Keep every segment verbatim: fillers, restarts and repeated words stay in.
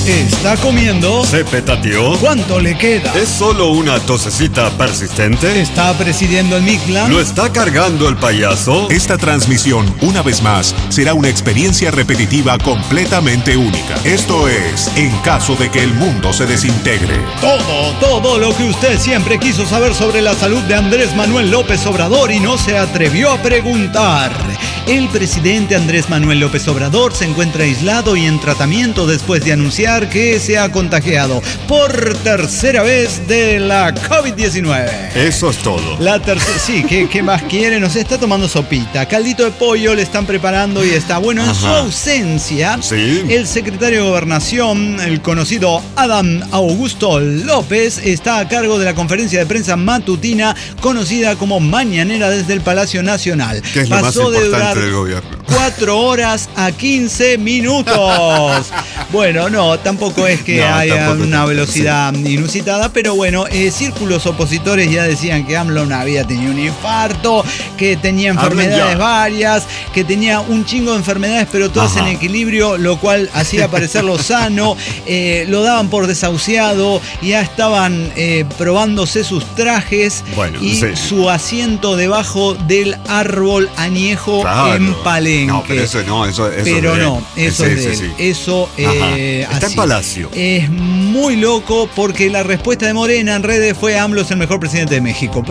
¿Está comiendo? ¿Se petateó? ¿Cuánto le queda? ¿Es solo una tosecita persistente? ¿Está presidiendo el Mictlán? ¿Lo está cargando el payaso? Esta transmisión, una vez más, será una experiencia repetitiva completamente única. Esto es, en caso de que el mundo se desintegre. Todo, todo lo que usted siempre quiso saber sobre la salud de Andrés Manuel López Obrador y no se atrevió a preguntar. El presidente Andrés Manuel López Obrador se encuentra aislado y en tratamiento después de anunciar que se ha contagiado por tercera vez de la COVID diecinueve. Eso es todo. La tercera, sí, ¿qué, ¿qué más quiere? Nos está tomando sopita. Caldito de pollo le están preparando y está. Bueno, en Ajá. su ausencia, ¿Sí? el secretario de Gobernación, el conocido Adán Augusto López, está a cargo de la conferencia de prensa matutina conocida como Mañanera desde el Palacio Nacional. Que es lo Pasó más de importante durar del gobierno. cuatro horas a quince minutos. Bueno, no, tampoco es que no, haya tampoco, una tampoco, velocidad sí. inusitada, pero bueno, eh, círculos opositores ya decían que AMLO había tenido un infarto, que tenía enfermedades varias, que tenía un chingo de enfermedades, pero todas Ajá. en equilibrio, lo cual hacía parecerlo sano. Eh, lo daban por desahuciado, ya estaban eh, probándose sus trajes bueno, y sí. su asiento debajo del árbol añejo claro. en Palenque. No, pero eso no, eso, eso pero es de no, eso sí, es de sí, él. sí. Eso eh, está así. en Palacio. Es muy loco porque la respuesta de Morena en redes fue: AMLO es el mejor presidente de México.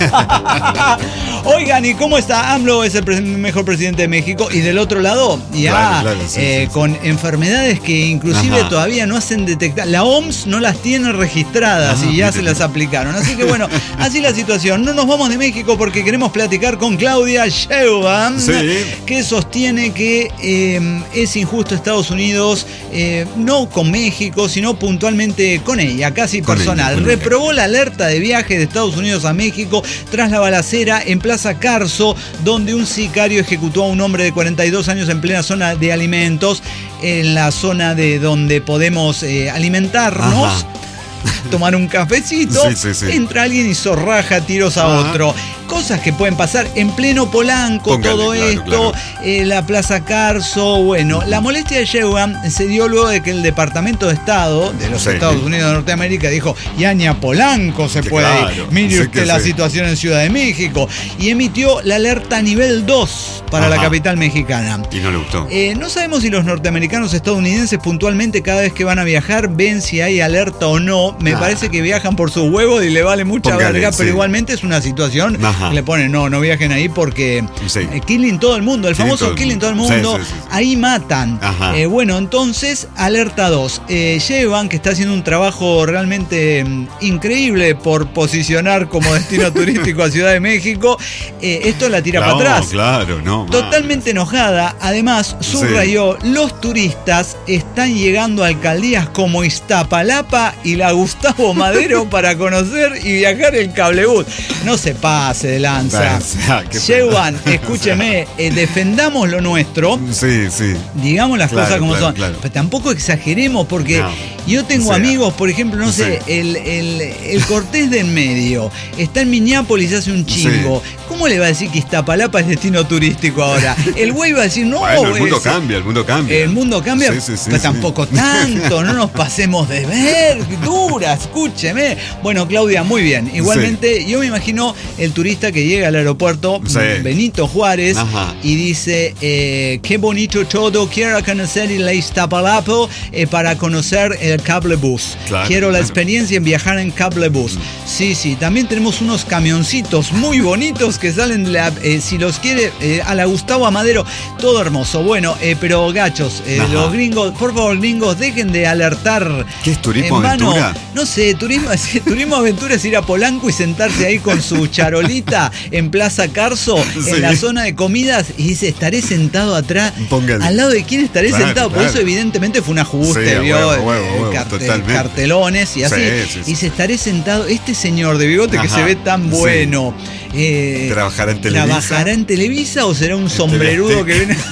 Oigan, ¿y cómo está? AMLO es el pre- mejor presidente de México. Y del otro lado, ya claro, claro, sí, eh, sí, con sí. enfermedades que inclusive Ajá. todavía no hacen detectar. La O M S no las tiene registradas Ajá, y ya mire. se las aplicaron. Así que bueno, así la situación. No nos vamos de México porque queremos platicar con Claudia Sheinbaum, sí. que sostiene que eh, es injusto Estados Unidos, eh, no con México, sino puntualmente con ella, casi Con personal. ella, con Reprobó ella. la alerta de viaje de Estados Unidos a México tras la balacera en Plaza Carso, donde un sicario ejecutó a un hombre de cuarenta y dos años en plena zona de alimentos, en la zona de donde podemos eh, alimentarnos. Ajá. Tomar un cafecito, sí, sí, sí. entra alguien y zorraja tiros a Ajá. otro. Cosas que pueden pasar en pleno Polanco, Póngale, todo claro, esto, claro. eh, la Plaza Carso. Bueno, la molestia de Sheinbaum se dio luego de que el Departamento de Estado de los Sí. Estados Unidos de Norteamérica dijo: ya ni a Polanco se Sí, puede ir. claro. Mire Sí usted que la sí. situación en Ciudad de México. Y emitió la alerta nivel dos para Ajá. la capital mexicana. Y no le gustó. Eh, no sabemos si los norteamericanos estadounidenses puntualmente cada vez que van a viajar ven si hay alerta o no. Me Ah. parece que viajan por sus huevos y le vale mucha Póngale, verga, pero sí. igualmente es una situación Ajá. que le ponen: no, no viajen ahí porque Sí. eh, killing todo el mundo, el Killing famoso todo el killing todo el mundo. mundo, Sí, sí, sí, sí. ahí matan. Ajá. Eh, bueno, entonces, alerta dos. Eh, Sheinbaum, que está haciendo un trabajo realmente mm, increíble por posicionar como destino turístico a Ciudad de México, eh, esto la tira no, para atrás. claro, no. Totalmente enojada, además subrayó: los turistas están llegando a alcaldías como Iztapalapa y la Gustavo Madero para conocer y viajar en cablebús. No se pase de lanza. Sheinbaum, escúcheme, eh, defendamos lo nuestro. Sí, sí. Digamos las Claro, cosas como claro, son. claro. Pero tampoco exageremos, porque No. yo tengo O sea, amigos, por ejemplo, no sí. sé, el, el, el Cortés de en medio está en Minneapolis, hace un chingo. Sí. ¿Cómo le va a decir que Iztapalapa es destino turístico ahora? El güey va a decir: no, Bueno, el mundo es- cambia, el mundo cambia. el mundo cambia, Sí, sí, sí, pero sí. tampoco tanto, no nos pasemos de ver, dura, escúcheme. Bueno, Claudia, muy bien. Igualmente, yo me imagino el turista que llega al aeropuerto, Sí. Benito Juárez, Ajá. y dice: eh, qué bonito todo, quiero conocer el Iztapalapa eh, para conocer el cablebús. Claro, quiero la claro. experiencia en viajar en cablebús. Sí, sí, también tenemos unos camioncitos muy bonitos que salen de la, eh, si los quiere, eh, a la Gustavo Amadero, todo hermoso. Bueno, eh, pero gachos, eh, Ajá. los gringos, por favor, gringos, dejen de alertar. ¿Qué es turismo en vano. aventura? No sé, turismo, turismo aventura es ir a Polanco y sentarse ahí con su charolita en Plaza Carso, Sí. en la zona de comidas, y dice: estaré sentado atrás. Póngale. ¿Al lado de quién estaré Claro, sentado? Por claro. eso evidentemente fue un ajuste, Sí, a vio, huevo, eh, huevo, huevo, carte- totalmente. cartelones y así. Sí, sí, sí. Y se estaré sentado, este señor de bigote que Ajá, se ve tan sí. bueno. eh, ¿Trabajará en Televisa? ¿Trabajará en Televisa o será un sombrerudo que viene?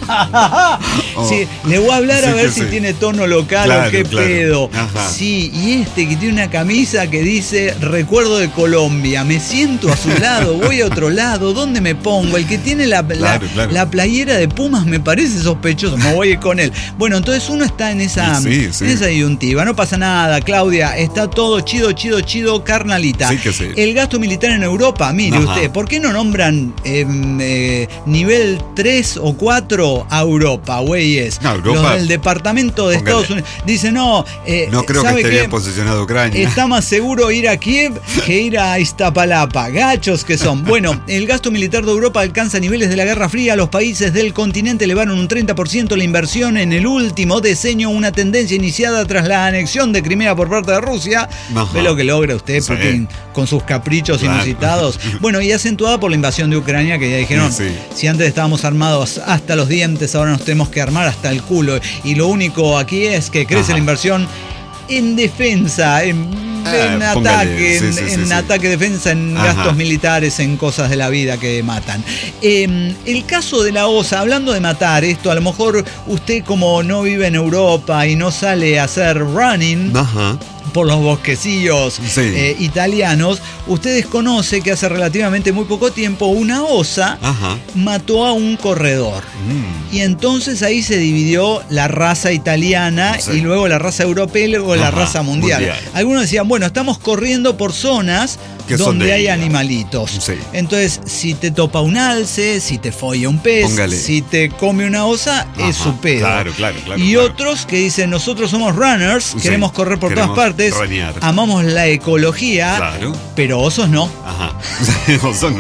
Oh. Sí, le voy a hablar Sí a ver que si sí. tiene tono local Claro, o qué claro. pedo. Ajá. Sí, y este que tiene una camisa que dice recuerdo de Colombia, me siento a su lado, voy a otro lado, ¿dónde me pongo? El que tiene la, la, Claro, claro. la playera de Pumas me parece sospechoso, me voy a ir con él. Bueno, entonces uno está en esa, Sí, sí. en esa disyuntiva, no pasa nada, Claudia, está todo chido, chido, chido, carnalita. Sí que sí. El gasto militar en Europa, mire Ajá. usted, ¿por qué no nombran eh, eh, nivel tres o cuatro a Europa, güeyes? No, Europa- Los del departamento de Póngale. Estados Unidos. Dice, no, eh, No creo que ¿sabe esté qué? bien posicionado Ucrania. Está más seguro ir a Kiev que ir a Iztapalapa. Gachos que son. Bueno, el gasto militar de Europa alcanza niveles de la Guerra Fría. Los países del continente elevaron un treinta por ciento la inversión en el último decenio, una tendencia iniciada tras la anexión de Crimea por parte de Rusia. Ajá. Ve lo que logra usted, Sí. Putin, con sus caprichos Claro. inusitados. Bueno, y acentuada por la invasión de Ucrania, que ya dijeron, Sí, sí. si antes estábamos armados hasta los dientes, ahora nos tenemos que armar hasta el culo. Y lo único aquí es que crece Ajá. la inversión en defensa, en, Ah, en póngale, ataque, sí, en, sí, sí, en sí. ataque, defensa, en Ajá. gastos militares, en cosas de la vida que matan. Eh, el caso de la O S A, hablando de matar, esto a lo mejor usted como no vive en Europa y no sale a hacer running Ajá. por los bosquecillos Sí. eh, italianos, usted desconoce que hace relativamente muy poco tiempo una osa Ajá. mató a un corredor. Mm. Y entonces ahí se dividió la raza italiana Sí. y luego la raza europea y luego la Ajá, raza mundial. mundial. Algunos decían, bueno, estamos corriendo por zonas Que son donde de hay ella. animalitos. Sí. Entonces, si te topa un alce, si te folla un pez, Póngale. si te come una osa, es Ajá, su pedo. claro, claro, claro, y claro. otros que dicen, nosotros somos runners, Sí, queremos correr por queremos todas partes, runear. amamos la ecología, Claro. pero osos no. Ajá. Oso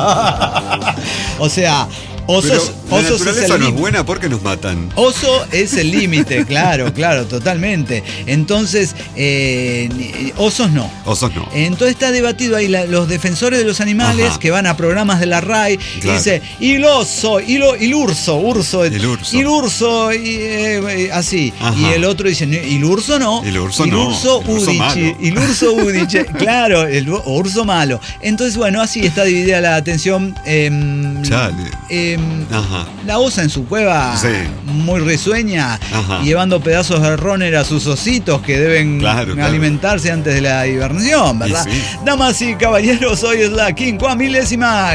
no. O sea, osos, Pero la osos es naturaleza el no es límite. buena porque nos matan. Oso es el límite, claro, claro, totalmente. Entonces, eh, ni- osos no. Osos no. Entonces está debatido ahí la- los defensores de los animales Ajá. que van a programas de la R A I y Claro. dice, y el oso, y, lo, y el urso, urso, El urso. y el urso, y, eh, eh, así. Ajá. Y el otro dice, y el urso no. Y el urso y el no. urso El urso udiche, malo. y el urso udiche, claro, el u- urso malo. Entonces, bueno, así está dividida la atención. em, Chale. em, Ajá. la osa en su cueva, Sí. muy risueña, Ajá. llevando pedazos de runner a sus ositos que deben Claro, claro. alimentarse antes de la hibernación, ¿verdad? Y sí. Damas y caballeros, hoy es la quincuamilésima,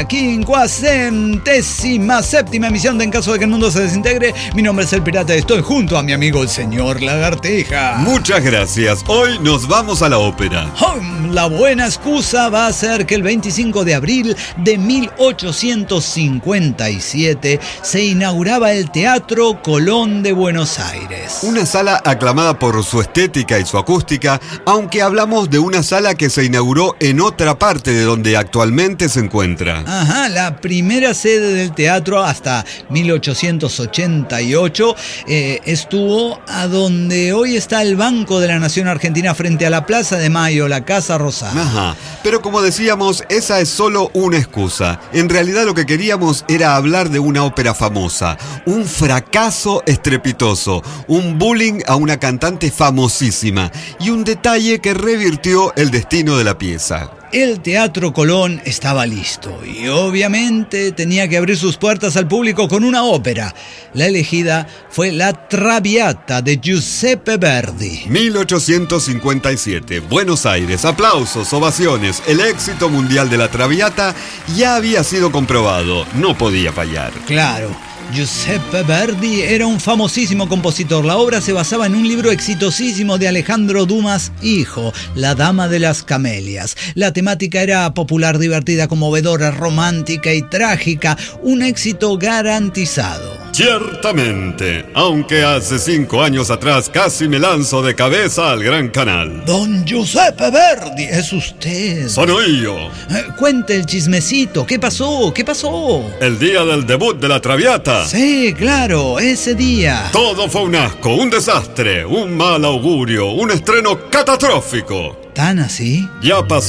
quincuacentésima séptima emisión de En Caso de que el Mundo se Desintegre. Mi nombre es El Pirata y estoy junto a mi amigo el señor Lagartija. Muchas gracias. Hoy nos vamos a la ópera. Hum, La buena excusa va a ser que el veinticinco de abril de mil ochocientos cincuenta y siete se inauguraba el Teatro Colón de Buenos Aires. Una sala aclamada por su estética y su acústica, aunque hablamos de una sala que se inauguró en otra parte de donde actualmente se encuentra. Ajá, la primera sede del teatro hasta mil ochocientos ochenta y ocho eh, estuvo a donde hoy está el Banco de la Nación Argentina frente a la Plaza de Mayo, la Casa Rosada. Ajá, pero como decíamos, esa es solo una excusa. En realidad lo que queríamos era hablar de una ópera famosa, un fracaso estrepitoso, un bullying a una cantante famosísima y un detalle que revirtió el destino de la pieza. El Teatro Colón estaba listo y obviamente tenía que abrir sus puertas al público con una ópera. La elegida fue La Traviata de Giuseppe Verdi. mil ochocientos cincuenta y siete, Buenos Aires, aplausos, ovaciones, el éxito mundial de la Traviata ya había sido comprobado, no podía fallar. Claro, Giuseppe Verdi era un famosísimo compositor. La obra se basaba en un libro exitosísimo de Alejandro Dumas hijo, La Dama de las Camelias. La temática era popular, divertida, conmovedora, romántica y trágica. Un éxito garantizado. Ciertamente, aunque hace cinco años atrás casi me lanzo de cabeza al gran canal. Don Giuseppe Verdi, es usted. Soy yo. Eh, cuente el chismecito. ¿Qué pasó? ¿Qué pasó? El día del debut de la Traviata. Sí, claro, ese día. Todo fue un asco, un desastre, un mal augurio, un estreno catastrófico. ¿Tan así? Ya pasó.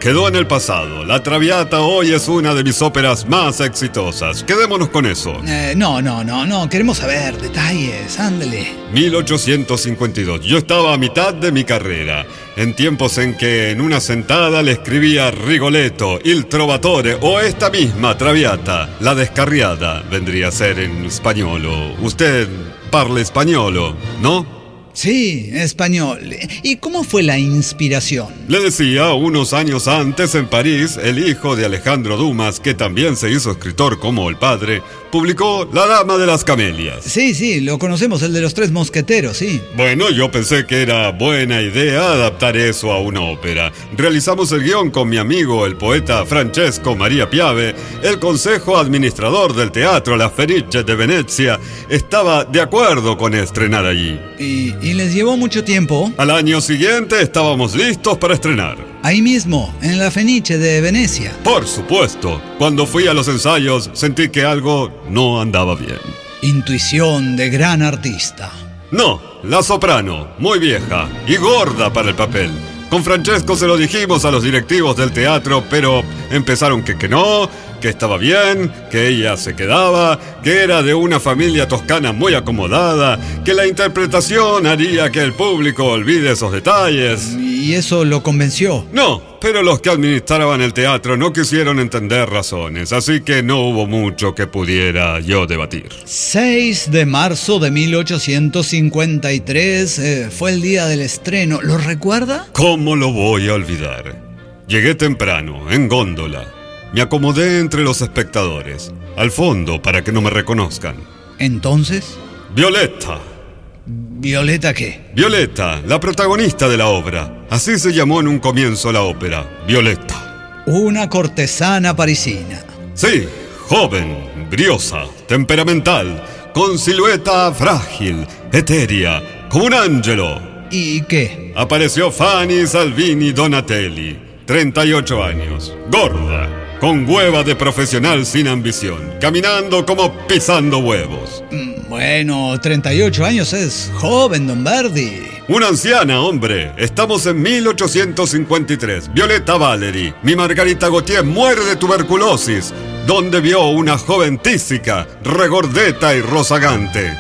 quedó en el pasado. La Traviata hoy es una de mis óperas más exitosas. Quedémonos con eso. Eh, no, no, no, no. Queremos saber detalles. Ándale. mil ochocientos cincuenta y dos. Yo estaba a mitad de mi carrera, en tiempos en que en una sentada le escribía Rigoletto, Il Trovatore o esta misma Traviata. La Descarriada vendría a ser en español. Usted parla español, ¿no? Sí, español. ¿Y cómo fue la inspiración? Le decía, unos años antes en París, el hijo de Alejandro Dumas, que también se hizo escritor como el padre, publicó La Dama de las Camelias. Sí, sí, lo conocemos, el de los tres mosqueteros, sí. Bueno, yo pensé que era buena idea adaptar eso a una ópera. Realizamos el guión con mi amigo, el poeta Francesco Maria Piave. El consejo administrador del teatro La Fenice de Venecia estaba de acuerdo con estrenar allí. ¿Y, y les llevó mucho tiempo? Al año siguiente estábamos listos para estrenar. Ahí mismo, en la Fenice de Venecia. Por supuesto. Cuando fui a los ensayos, sentí que algo no andaba bien. Intuición de gran artista. No, la soprano, muy vieja y gorda para el papel. Con Francesco se lo dijimos a los directivos del teatro, pero empezaron que que no, que estaba bien, que ella se quedaba, que era de una familia toscana muy acomodada, que la interpretación haría que el público olvide esos detalles. ¿Y eso lo convenció? No, pero los que administraban el teatro no quisieron entender razones, así que no hubo mucho que pudiera yo debatir. seis de marzo de mil ochocientos cincuenta y tres eh, fue el día del estreno. ¿Lo recuerda? ¿Cómo lo voy a olvidar? Llegué temprano, en góndola. Me acomodé entre los espectadores, al fondo para que no me reconozcan. ¿Entonces? Violetta. ¿Violeta qué? Violetta, la protagonista de la obra. Así se llamó en un comienzo la ópera, Violetta. Una cortesana parisina. Sí, joven, briosa, temperamental, con silueta frágil, etérea, como un ángelo. ¿Y qué? Apareció Fanny Salvini Donatelli, treinta y ocho años, gorda, con hueva de profesional sin ambición, caminando como pisando huevos. Bueno, treinta y ocho años es joven, don Verdi. Una anciana, hombre. Estamos en mil ochocientos cincuenta y tres. Violetta Valery, mi Margarita Gautier, muere de tuberculosis, donde vio una joven tísica, regordeta y rozagante.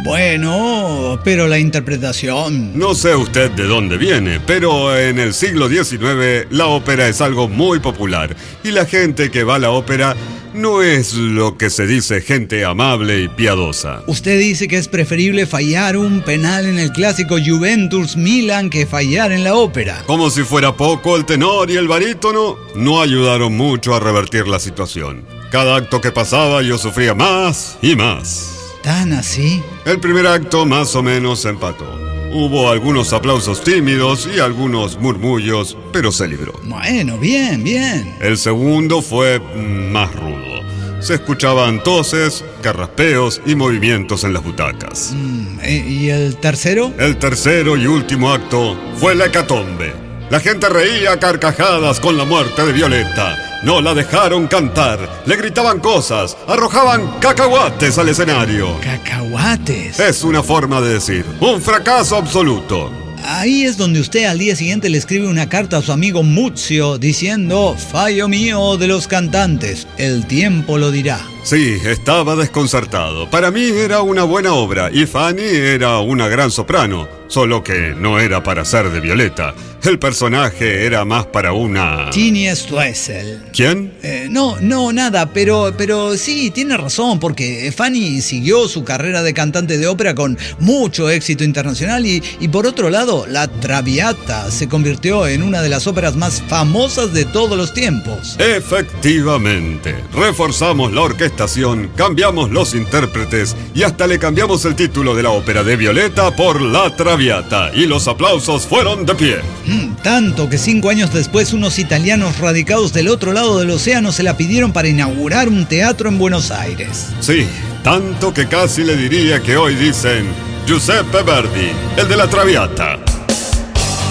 Bueno, pero la interpretación... No sé usted de dónde viene, pero en el siglo diecinueve la ópera es algo muy popular y la gente que va a la ópera no es lo que se dice gente amable y piadosa. Usted dice que es preferible fallar un penal en el clásico Juventus-Milan que fallar en la ópera. Como si fuera poco, el tenor y el barítono no ayudaron mucho a revertir la situación. Cada acto que pasaba yo sufría más y más. ¿Tan así? El primer acto más o menos se empató. Hubo algunos aplausos tímidos y algunos murmullos, pero se libró. Bueno, bien, bien. El segundo fue más rudo. Se escuchaban toses, carraspeos y movimientos en las butacas. Mm, ¿Y el tercero? El tercero y último acto fue la hecatombe. La gente reía a carcajadas con la muerte de Violetta. No la dejaron cantar, le gritaban cosas, arrojaban cacahuates al escenario. ¿Cacahuates? Es una forma de decir, un fracaso absoluto. Ahí es donde usted al día siguiente le escribe una carta a su amigo Muzio diciendo: fallo mío de los cantantes, el tiempo lo dirá. Sí, estaba desconcertado. Para mí era una buena obra y Fanny era una gran soprano, solo que no era para ser de Violetta. El personaje era más para una... Tini Stoessel. ¿Quién? Eh, no, no, nada, pero, pero sí, tiene razón, porque Fanny siguió su carrera de cantante de ópera con mucho éxito internacional y, y por otro lado, la Traviata se convirtió en una de las óperas más famosas de todos los tiempos. Efectivamente. Reforzamos la orquestación, cambiamos los intérpretes y hasta le cambiamos el título de la ópera de Violetta por La Traviata y los aplausos fueron de pie. Mm, tanto que cinco años después unos italianos radicados del otro lado del océano se la pidieron para inaugurar un teatro en Buenos Aires. Sí, tanto que casi le diría que hoy dicen Giuseppe Verdi, el de La Traviata.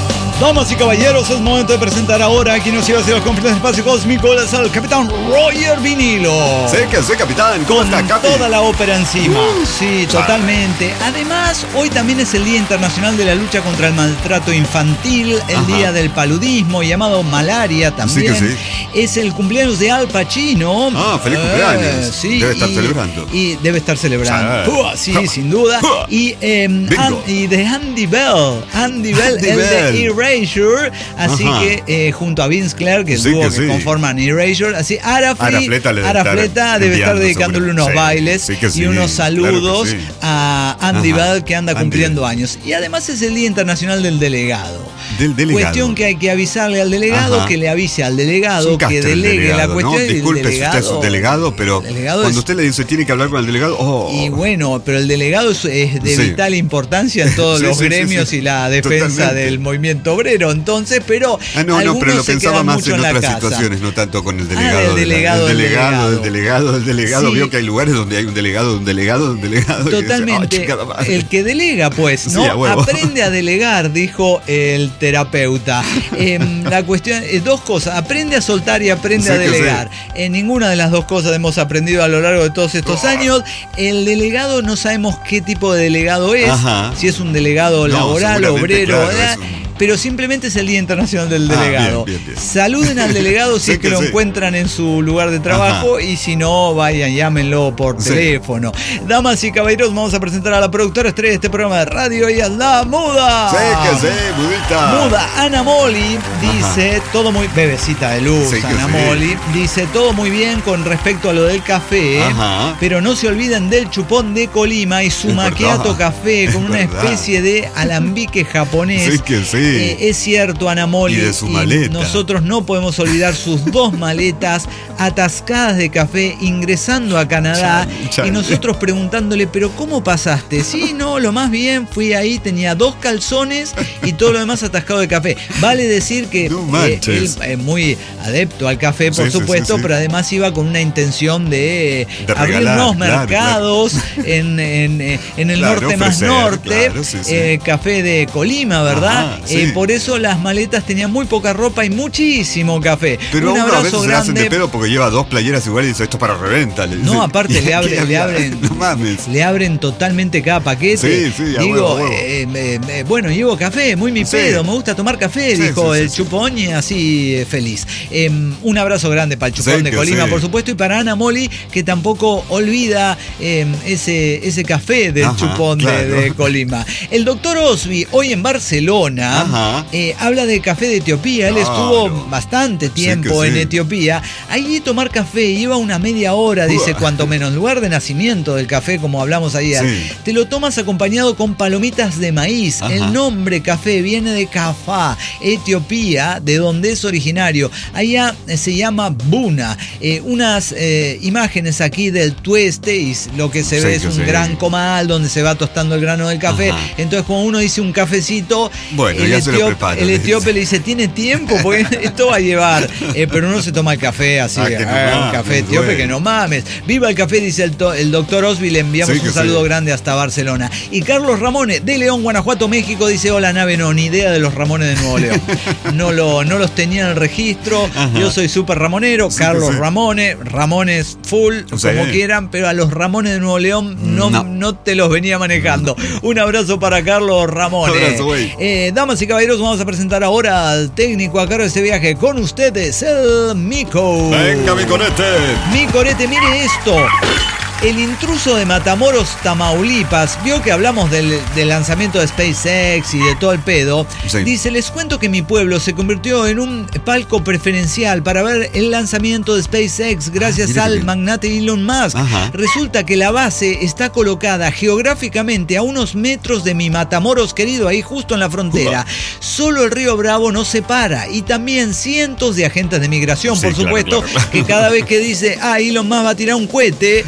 Damas y caballeros, es momento de presentar ahora a quien nos iba a hacer los conflictos del espacio cósmico. Es el capitán Roger Vinilo. Sí, que sí, capitán. ¿Cómo Con está, Capi? toda la ópera encima. Uh, sí, claro. Totalmente. Además, hoy también es el Día Internacional de la Lucha contra el Maltrato Infantil, el Ajá. Día del Paludismo, llamado malaria también. Sí que sí. Es el cumpleaños de Al Pacino. Ah, feliz cumpleaños. sí, Debe estar y, celebrando. Y debe estar celebrando. Sí. Uh, sí, Uh. sin duda. Uh. Y, eh, Bingo. An- y de Andy Bell. Andy Bell, Andy el Bell. de Erasure. Así Ajá. que eh, junto a Vince Clarke, que es Sí el dúo que que sí. conforman Erasure, así Arafli, Arafleta le debe Arafleta estar debe estar enviando dedicándole sobre- unos sí, bailes sí que sí, y unos claro que saludos sí. a Andy Ajá. Bell, que anda Andy cumpliendo Bell. años. Y además es el Día Internacional del Delegado. Del delegado. Cuestión que hay que avisarle al delegado, Ajá. que le avise al Es delegado, un que castre el delegue delegado, la cuestión. ¿no? y el Disculpe si usted es un delegado, pero el delegado cuando es- usted le dice tiene que hablar con el delegado, oh, Y bueno, pero el delegado es, es de Sí. vital importancia en todos Sí, los sí, sí, gremios sí. y la defensa Totalmente. del movimiento obrero. Entonces, pero Ah, no, no, algunos pero lo se pensaba quedan más mucho en la otras casa. situaciones, no tanto con el del delegado. de la- delegado, del del delegado, del delegado. delegado, del delegado. Sí. Vio que hay lugares donde hay un delegado, un delegado, un delegado. y dice, Totalmente. "Oh, chica, madre". El que delega, pues, ¿no? Sí, a huevo. Aprende a delegar, dijo el terapeuta. Em, la cuestión, eh, dos cosas, aprende a soltar y aprende Sí a que delegar. En ninguna de las dos cosas hemos aprendido a lo largo de todos estos Oh. años. El delegado no sabemos qué tipo de delegado es, Ajá. si es un delegado No, laboral, seguramente, obrero, claro, ¿verdad? es un- Pero simplemente es el Día Internacional del Ah, Delegado. bien, bien, bien. Saluden al delegado si Sí es que, que lo sí. encuentran en su lugar de trabajo y si no, vayan, llámenlo por Sí. teléfono. Damas y caballeros, vamos a presentar a la productora estrella de este programa de radio. Ella es la Muda. Sí, que sí, budita. Muda, Ana Moli, dice todo muy... Bebecita de luz, Sí que Ana sí. Moli. Dice todo muy bien con respecto a lo del café, Ajá. pero no se olviden del chupón de Colima y su Es macchiato verdad, café con es una verdad. especie de alambique japonés. Sí que sí. Eh, es cierto, Ana Moli. Y de su maleta. Nosotros no podemos olvidar sus dos maletas atascadas de café ingresando a Canadá. Chale, chale. Y nosotros preguntándole, ¿pero cómo pasaste? Sí, no, lo más bien, fui ahí, tenía dos calzones y todo lo demás atascado de café. Vale decir que No eh, manches. él es muy adepto al café, por Sí, sí, supuesto, sí, sí. pero además iba con una intención de, De abrir regalar, unos claro, mercados En, en, eh, en el Claro, norte más ofrecer, norte, claro, sí, sí. eh, café de Colima, ¿verdad? Ajá, sí. Eh, por eso las maletas tenían muy poca ropa y muchísimo café. Pero Un uno a veces abrazo se hacen de grande. pedo porque lleva dos playeras iguales y dice esto es para reventa. Le No, dice. aparte ¿Y le, a abre- qué le habla? abren. No mames. Le abren totalmente cada paquete. Sí, sí, a Digo, huevo, a huevo. eh, eh, eh, bueno, llevo café, muy mi Sí. pedo, me gusta tomar café, Sí, dijo sí, sí, el sí. chupón y así eh, feliz. Eh, un abrazo grande para el chupón Sí, de que Colima, sí. por supuesto, y para Ana Moli, que tampoco olvida eh, ese, ese café del Ajá, chupón de- claro. de, Colima. El doctor Osby, hoy en Barcelona, Ajá. eh, habla de café de Etiopía. Él Claro. estuvo bastante tiempo que en sí. Etiopía. Allí tomar café lleva una media hora, dice, Uah. cuanto menos. Lugar de nacimiento del café, como hablamos ayer. Sí. Te lo tomas acompañado con palomitas de maíz. Ajá. El nombre café viene de Cafá, Etiopía, de donde es originario. Allá eh, se llama Buna. Eh, unas eh, imágenes aquí del tueste y lo que se Sí, ve es que un sí. gran comal donde se va tostando el grano del café. Ajá. Entonces, cuando uno dice un cafecito, Bueno, el, ya se lo etiop- prepara, el le etíope dice. le dice, ¿tiene tiempo? Porque esto va a llevar. Eh, pero uno se toma el café así, Ah, que no eh, un mames, café etíope güey. que no mames. Viva el café, dice el, to- el doctor Osby, le enviamos Sí, que un saludo sí. grande hasta Barcelona. Y Carlos Ramones, de León, Guanajuato, México, dice, hola nave, no, ni idea de los Ramones de Nuevo León. No, lo, no los tenía en el registro. Ajá. Yo soy súper ramonero, Sí, que Carlos sí. Ramones, Ramones full, Sí. como quieran, pero a los Ramones de Nuevo León no, No. no te los venía manejando. Un abrazo para Carlos Ramones. Un abrazo, güey. Eh, damas y caballeros, vamos a presentar ahora al técnico a cargo de este viaje con ustedes, el Mico. Venga, mi conete. Mi corete, mire esto. El intruso de Matamoros, Tamaulipas, vio que hablamos del, del lanzamiento de SpaceX y de todo el pedo. Sí. Dice, les cuento que mi pueblo se convirtió en un palco preferencial para ver el lanzamiento de SpaceX gracias mira qué al bien. magnate Elon Musk. Ajá. Resulta que la base está colocada geográficamente a unos metros de mi Matamoros querido, ahí justo en la frontera. Solo el río Bravo nos separa y también cientos de agentes de migración, Sí, por claro, supuesto, claro, claro. que cada vez que dice, ah, Elon Musk va a tirar un cohete, Sí.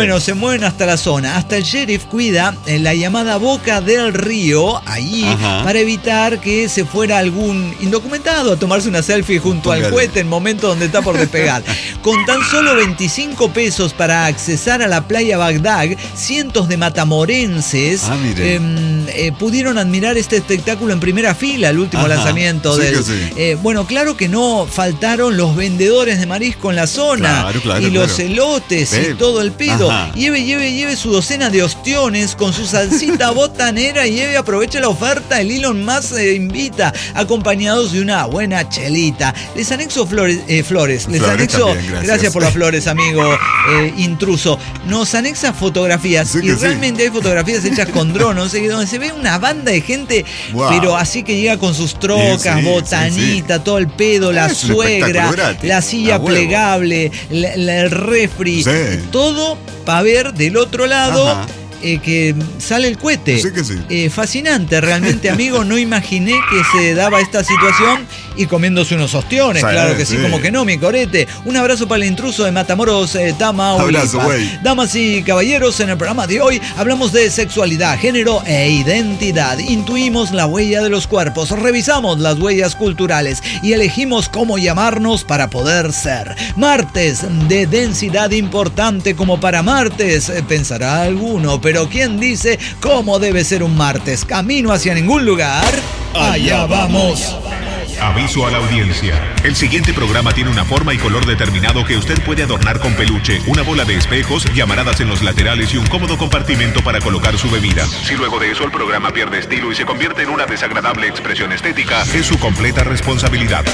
Bueno, se mueven hasta la zona. Hasta el sheriff cuida en la llamada Boca del Río, ahí, Ajá. para evitar que se fuera algún indocumentado a tomarse una selfie junto Póngale. al cohete en el momento donde está por despegar. Con tan solo veinticinco pesos para accesar a la playa Bagdad, cientos de matamorenses ah, eh, eh, pudieron admirar este espectáculo en primera fila, el último Ajá. lanzamiento sí del... Sí. Eh, bueno, claro que no faltaron los vendedores de marisco en la zona claro, claro, y claro. los elotes sí. y todo el pedo. Ajá. Lleve, lleve, lleve su docena de ostiones con su salsita botanera y lleve, aproveche la oferta, el Elon Musk eh, invita, acompañados de una buena chelita. Les anexo flores, eh, flores. les flores anexo, también, gracias. gracias por las flores, amigo eh, intruso. Nos anexa fotografías sí y realmente sí. hay fotografías hechas con drones donde se ve una banda de gente, wow. pero así que llega con sus trocas, sí, sí, botanita, sí, sí. todo el pedo, la es suegra, la silla ah, plegable, la, la, el refri, sí. todo para ver del otro lado. Ajá. Eh, que sale el cohete. Sí que sí. Eh, fascinante, realmente, amigo. No imaginé que se daba esta situación y comiéndose unos ostiones. Sí, claro que sí, sí, como que no, mi corete. Un abrazo para el intruso de Matamoros, eh, Tamaulipas. Abrazo, güey. Damas y caballeros, en el programa de hoy hablamos de sexualidad, género e identidad. Intuimos la huella de los cuerpos, revisamos las huellas culturales y elegimos cómo llamarnos para poder ser. Martes de densidad importante como para martes, eh, pensará alguno, pero Pero ¿quién dice cómo debe ser un martes? Camino hacia ningún lugar. Allá vamos. Aviso a la audiencia. El siguiente programa tiene una forma y color determinado que usted puede adornar con peluche, una bola de espejos, llamaradas en los laterales y un cómodo compartimento para colocar su bebida. Si luego de eso el programa pierde estilo y se convierte en una desagradable expresión estética, es su completa responsabilidad.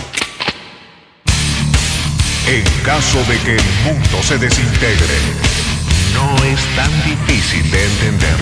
En caso de que el mundo se desintegre, no es tan difícil de entender.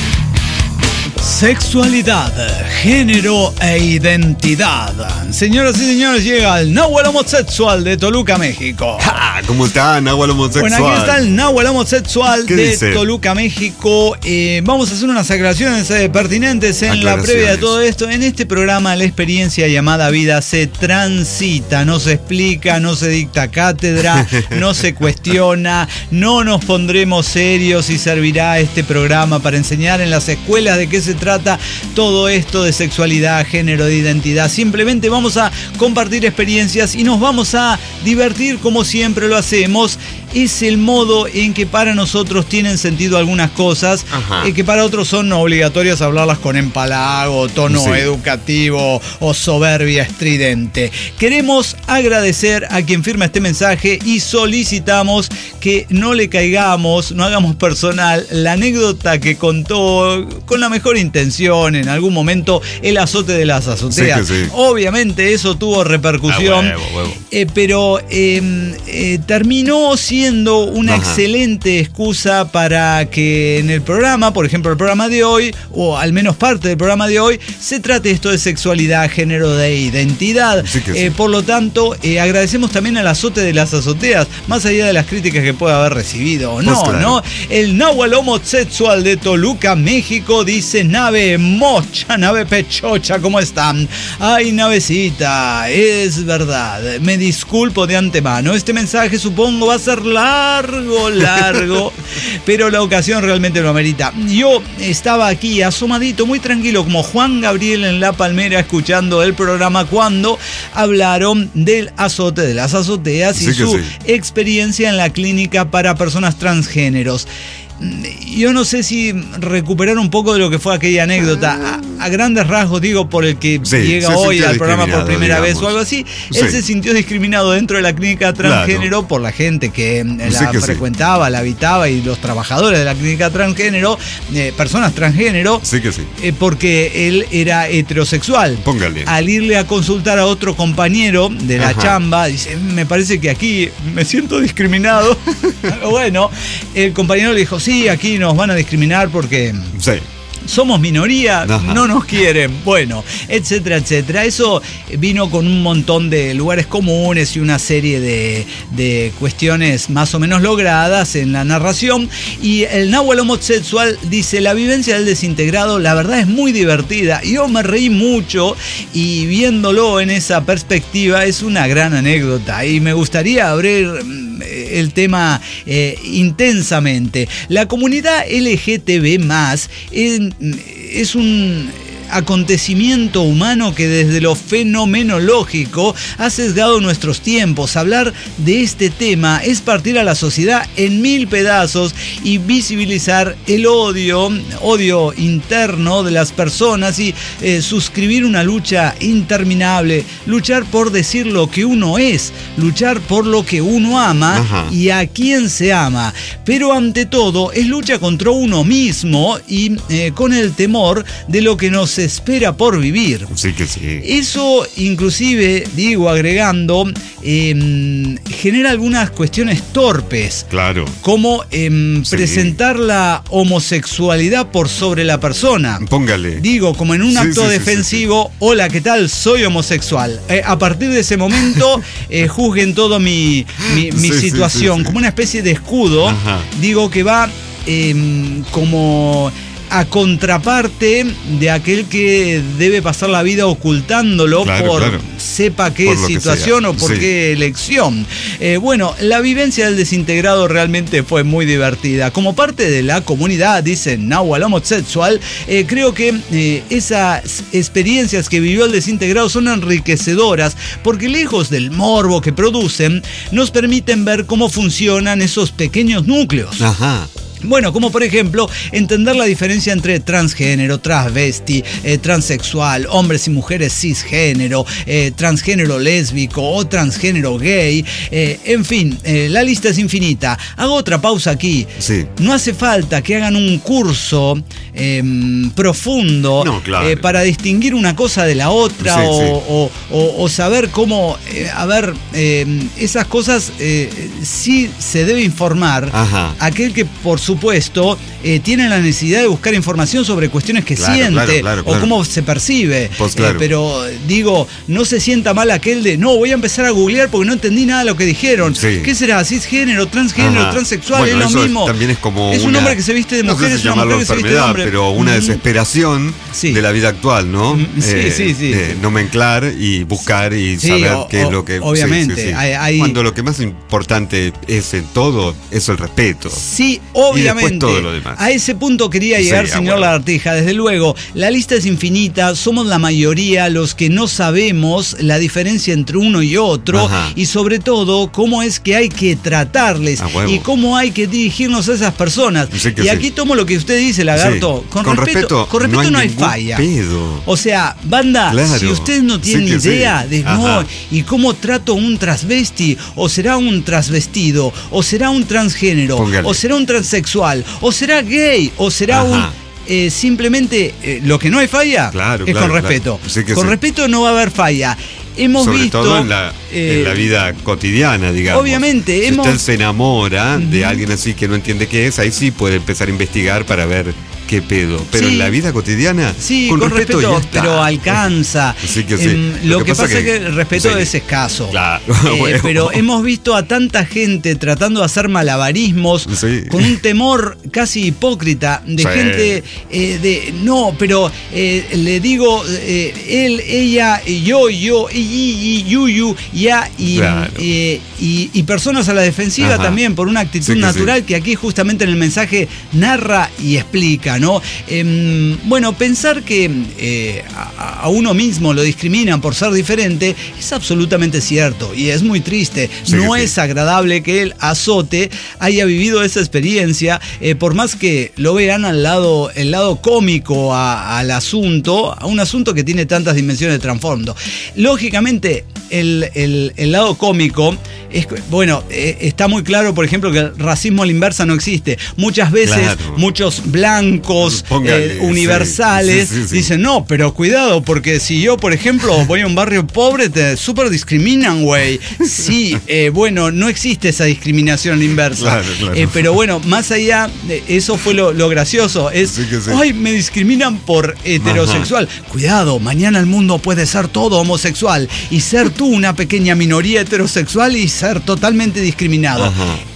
Sexualidad, género e identidad. Señoras y señores, llega el Nahual Homosexual de Toluca, México. ¡Ja! ¿Cómo está Nahual Homosexual? Bueno, aquí está el Nahual Homosexual de dice? Toluca, México. Eh, vamos a hacer unas aclaraciones eh, pertinentes en la previa de todo esto. En este programa la experiencia llamada vida se transita, no se explica, no se dicta cátedra, no se cuestiona, no nos pondremos serios y servirá este programa para enseñar en las escuelas de qué se trata todo esto de sexualidad, género, de identidad. Simplemente vamos a compartir experiencias y nos vamos a divertir como siempre lo hacemos. Es el modo en que para nosotros tienen sentido algunas cosas, eh, que para otros son obligatorias hablarlas con empalago, tono sí. educativo o soberbia estridente. Queremos agradecer a quien firma este mensaje y solicitamos que no le caigamos, no hagamos personal la anécdota que contó con la mejor intención en algún momento el azote de las azoteas. Sí sí. Obviamente eso tuvo repercusión, ah, huevo, huevo. Eh, pero eh, eh, terminó siendo una Ajá. excelente excusa para que en el programa, por ejemplo el programa de hoy, o al menos parte del programa de hoy, se trate esto de sexualidad, género, de identidad. Sí que sí. Eh, por lo tanto, eh, agradecemos también al azote de las azoteas, más allá de las críticas que pueda haber recibido o no, pues claro. ¿no? El Nahual Homosexual de Toluca, México, dice: nave mocha, nave pechocha, ¿cómo están? Ay, navecita, es verdad, me disculpo de antemano, este mensaje supongo va a ser largo, largo, pero la ocasión realmente lo amerita. Yo estaba aquí asomadito, muy tranquilo, como Juan Gabriel en La Palmera, escuchando el programa cuando hablaron del azote de las azoteas y sí su sí. experiencia en la clínica para personas transgéneros. Yo no sé si recuperar un poco de lo que fue aquella anécdota, a, a grandes rasgos, digo, por el que sí, llega hoy al programa por primera digamos. vez o algo así. Sí. Él se sintió discriminado dentro de la clínica transgénero claro. por la gente que la sí frecuentaba, sí. la habitaba y los trabajadores de la clínica transgénero, eh, personas transgénero, sí que sí. Eh, porque él era heterosexual. Póngale. Al irle a consultar a otro compañero de la Ajá. chamba, dice: me parece que aquí me siento discriminado. Bueno, el compañero le dijo: sí, aquí nos van a discriminar porque sí. somos minoría, Ajá. no nos quieren, bueno, etcétera, etcétera. Eso vino con un montón de lugares comunes y una serie de, de cuestiones más o menos logradas en la narración. Y el Nahual Homosexual dice: la vivencia del desintegrado, la verdad, es muy divertida. Yo me reí mucho y viéndolo en esa perspectiva es una gran anécdota. Y me gustaría abrir el tema eh, intensamente. La comunidad L G T B más, es, es un acontecimiento humano que desde lo fenomenológico ha sesgado nuestros tiempos. Hablar de este tema es partir a la sociedad en mil pedazos y visibilizar el odio, odio interno de las personas y eh, suscribir una lucha interminable, luchar por decir lo que uno es, luchar por lo que uno ama. Ajá. Y a quien se ama. Pero ante todo es lucha contra uno mismo y eh, con el temor de lo que nos espera por vivir. Sí que sí. Eso inclusive, digo, agregando, eh, genera algunas cuestiones torpes. Claro. Como eh, sí. presentar la homosexualidad por sobre la persona. Póngale. Digo, como en un sí, acto sí, defensivo, sí, sí. Hola, ¿qué tal? Soy homosexual. Eh, a partir de ese momento, eh, juzguen todo mi, mi, mi sí, situación. Sí, sí, sí. Como una especie de escudo. Ajá. Digo que va eh, como a contraparte de aquel que debe pasar la vida ocultándolo, claro, por claro. sepa qué por situación o por sí. qué elección. Eh, bueno, la vivencia del desintegrado realmente fue muy divertida. Como parte de la comunidad, dice Nahual Homosexual, eh, creo que eh, esas experiencias que vivió el desintegrado son enriquecedoras porque lejos del morbo que producen, nos permiten ver cómo funcionan esos pequeños núcleos. Ajá. Bueno, como por ejemplo, entender la diferencia entre transgénero, transvesti, eh, transexual, hombres y mujeres cisgénero, eh, transgénero lésbico o transgénero gay, eh, en fin, eh, la lista es infinita. Hago otra pausa aquí. Sí. No hace falta que hagan un curso eh, profundo no, claro. eh, para distinguir una cosa de la otra sí, o, sí. O, o, o saber cómo, eh, a ver, eh, esas cosas eh, sí se debe informar. Ajá. Aquel que por supuesto, eh, tiene la necesidad de buscar información sobre cuestiones que claro, siente claro, claro, claro. o cómo se percibe. Pues claro. eh, pero digo, no se sienta mal aquel de, no, voy a empezar a googlear porque no entendí nada de lo que dijeron. Sí. ¿Qué será? ¿Cisgénero, transgénero, Ajá. transexual? Bueno, es lo mismo. También es como es un una, hombre que se viste de mujer, no sé si es una mujer que se viste de hombre. Pero una mm-hmm. desesperación sí. de la vida actual, ¿no? Mm, sí, eh, sí, sí. De nomenclar y buscar y sí, saber o, qué o, es lo que... Obviamente. Sí, sí, sí. Hay, hay... Cuando lo que más importante es en todo, es el respeto. Sí, obviamente. Y después todo lo demás. A ese punto quería llegar, sí, señor bueno. Lagartija. Desde luego, la lista es infinita, somos la mayoría los que no sabemos la diferencia entre uno y otro. Ajá. Y sobre todo, cómo es que hay que tratarles y cómo hay que dirigirnos a esas personas. Sí, y aquí sí. tomo lo que usted dice, Lagarto. Sí. Con, con respeto, respeto, con respeto no hay, no hay falla. Pedo. O sea, banda, claro. si ustedes no tienen sí idea sí. de no, y cómo trato un transvesti, o será un transvestido, o será un transgénero, Póngale. o será un transexual, o será gay, o será Ajá. un... Eh, simplemente eh, lo que no hay falla claro, es claro, con respeto. Claro. Sí con sí. respeto no va a haber falla. Hemos Sobre visto, todo en la, eh, en la vida cotidiana, digamos. Obviamente. Si hemos... usted se enamora uh-huh. de alguien así que no entiende qué es, ahí sí puede empezar a investigar para ver qué pedo. Pero sí. en la vida cotidiana, sí, con, con respeto, respeto ya está. pero alcanza. Sí que sí. Eh, lo, lo que, que pasa es que el respeto sí. es escaso. Claro. Eh, bueno. Pero hemos visto a tanta gente tratando de hacer malabarismos sí. con un temor casi hipócrita de sí. gente eh, de no, pero eh, le digo eh, él, ella, yo, yo, y, y, y, yu, yu, ya y, claro. eh, y, y personas a la defensiva Ajá. también por una actitud sí que natural sí. que aquí justamente en el mensaje narra y explica, ¿no? Eh, bueno, pensar que eh, a, a uno mismo lo discriminan por ser diferente es absolutamente cierto y es muy triste. Sí, no sí. es agradable que el azote haya vivido esa experiencia, eh, por más que lo vean al lado, el lado cómico a, al asunto, a un asunto que tiene tantas dimensiones de trasfondo. Lógicamente, el, el, el lado cómico es, bueno, eh, está muy claro, por ejemplo, que el racismo a la inversa no existe. Muchas veces, claro. muchos blancos Póngale, eh, universales sí, sí, sí, dicen, no, pero cuidado, porque si yo, por ejemplo, voy a un barrio pobre, te súper discriminan, güey. Sí, eh, bueno, no existe esa discriminación inversa. Claro, claro. Eh, pero bueno, más allá, de eso fue lo, lo gracioso. Es, sí sí. ay, me discriminan por heterosexual. Ajá. Cuidado, mañana el mundo puede ser todo homosexual y ser tú una pequeña minoría heterosexual y ser totalmente discriminado. Ajá.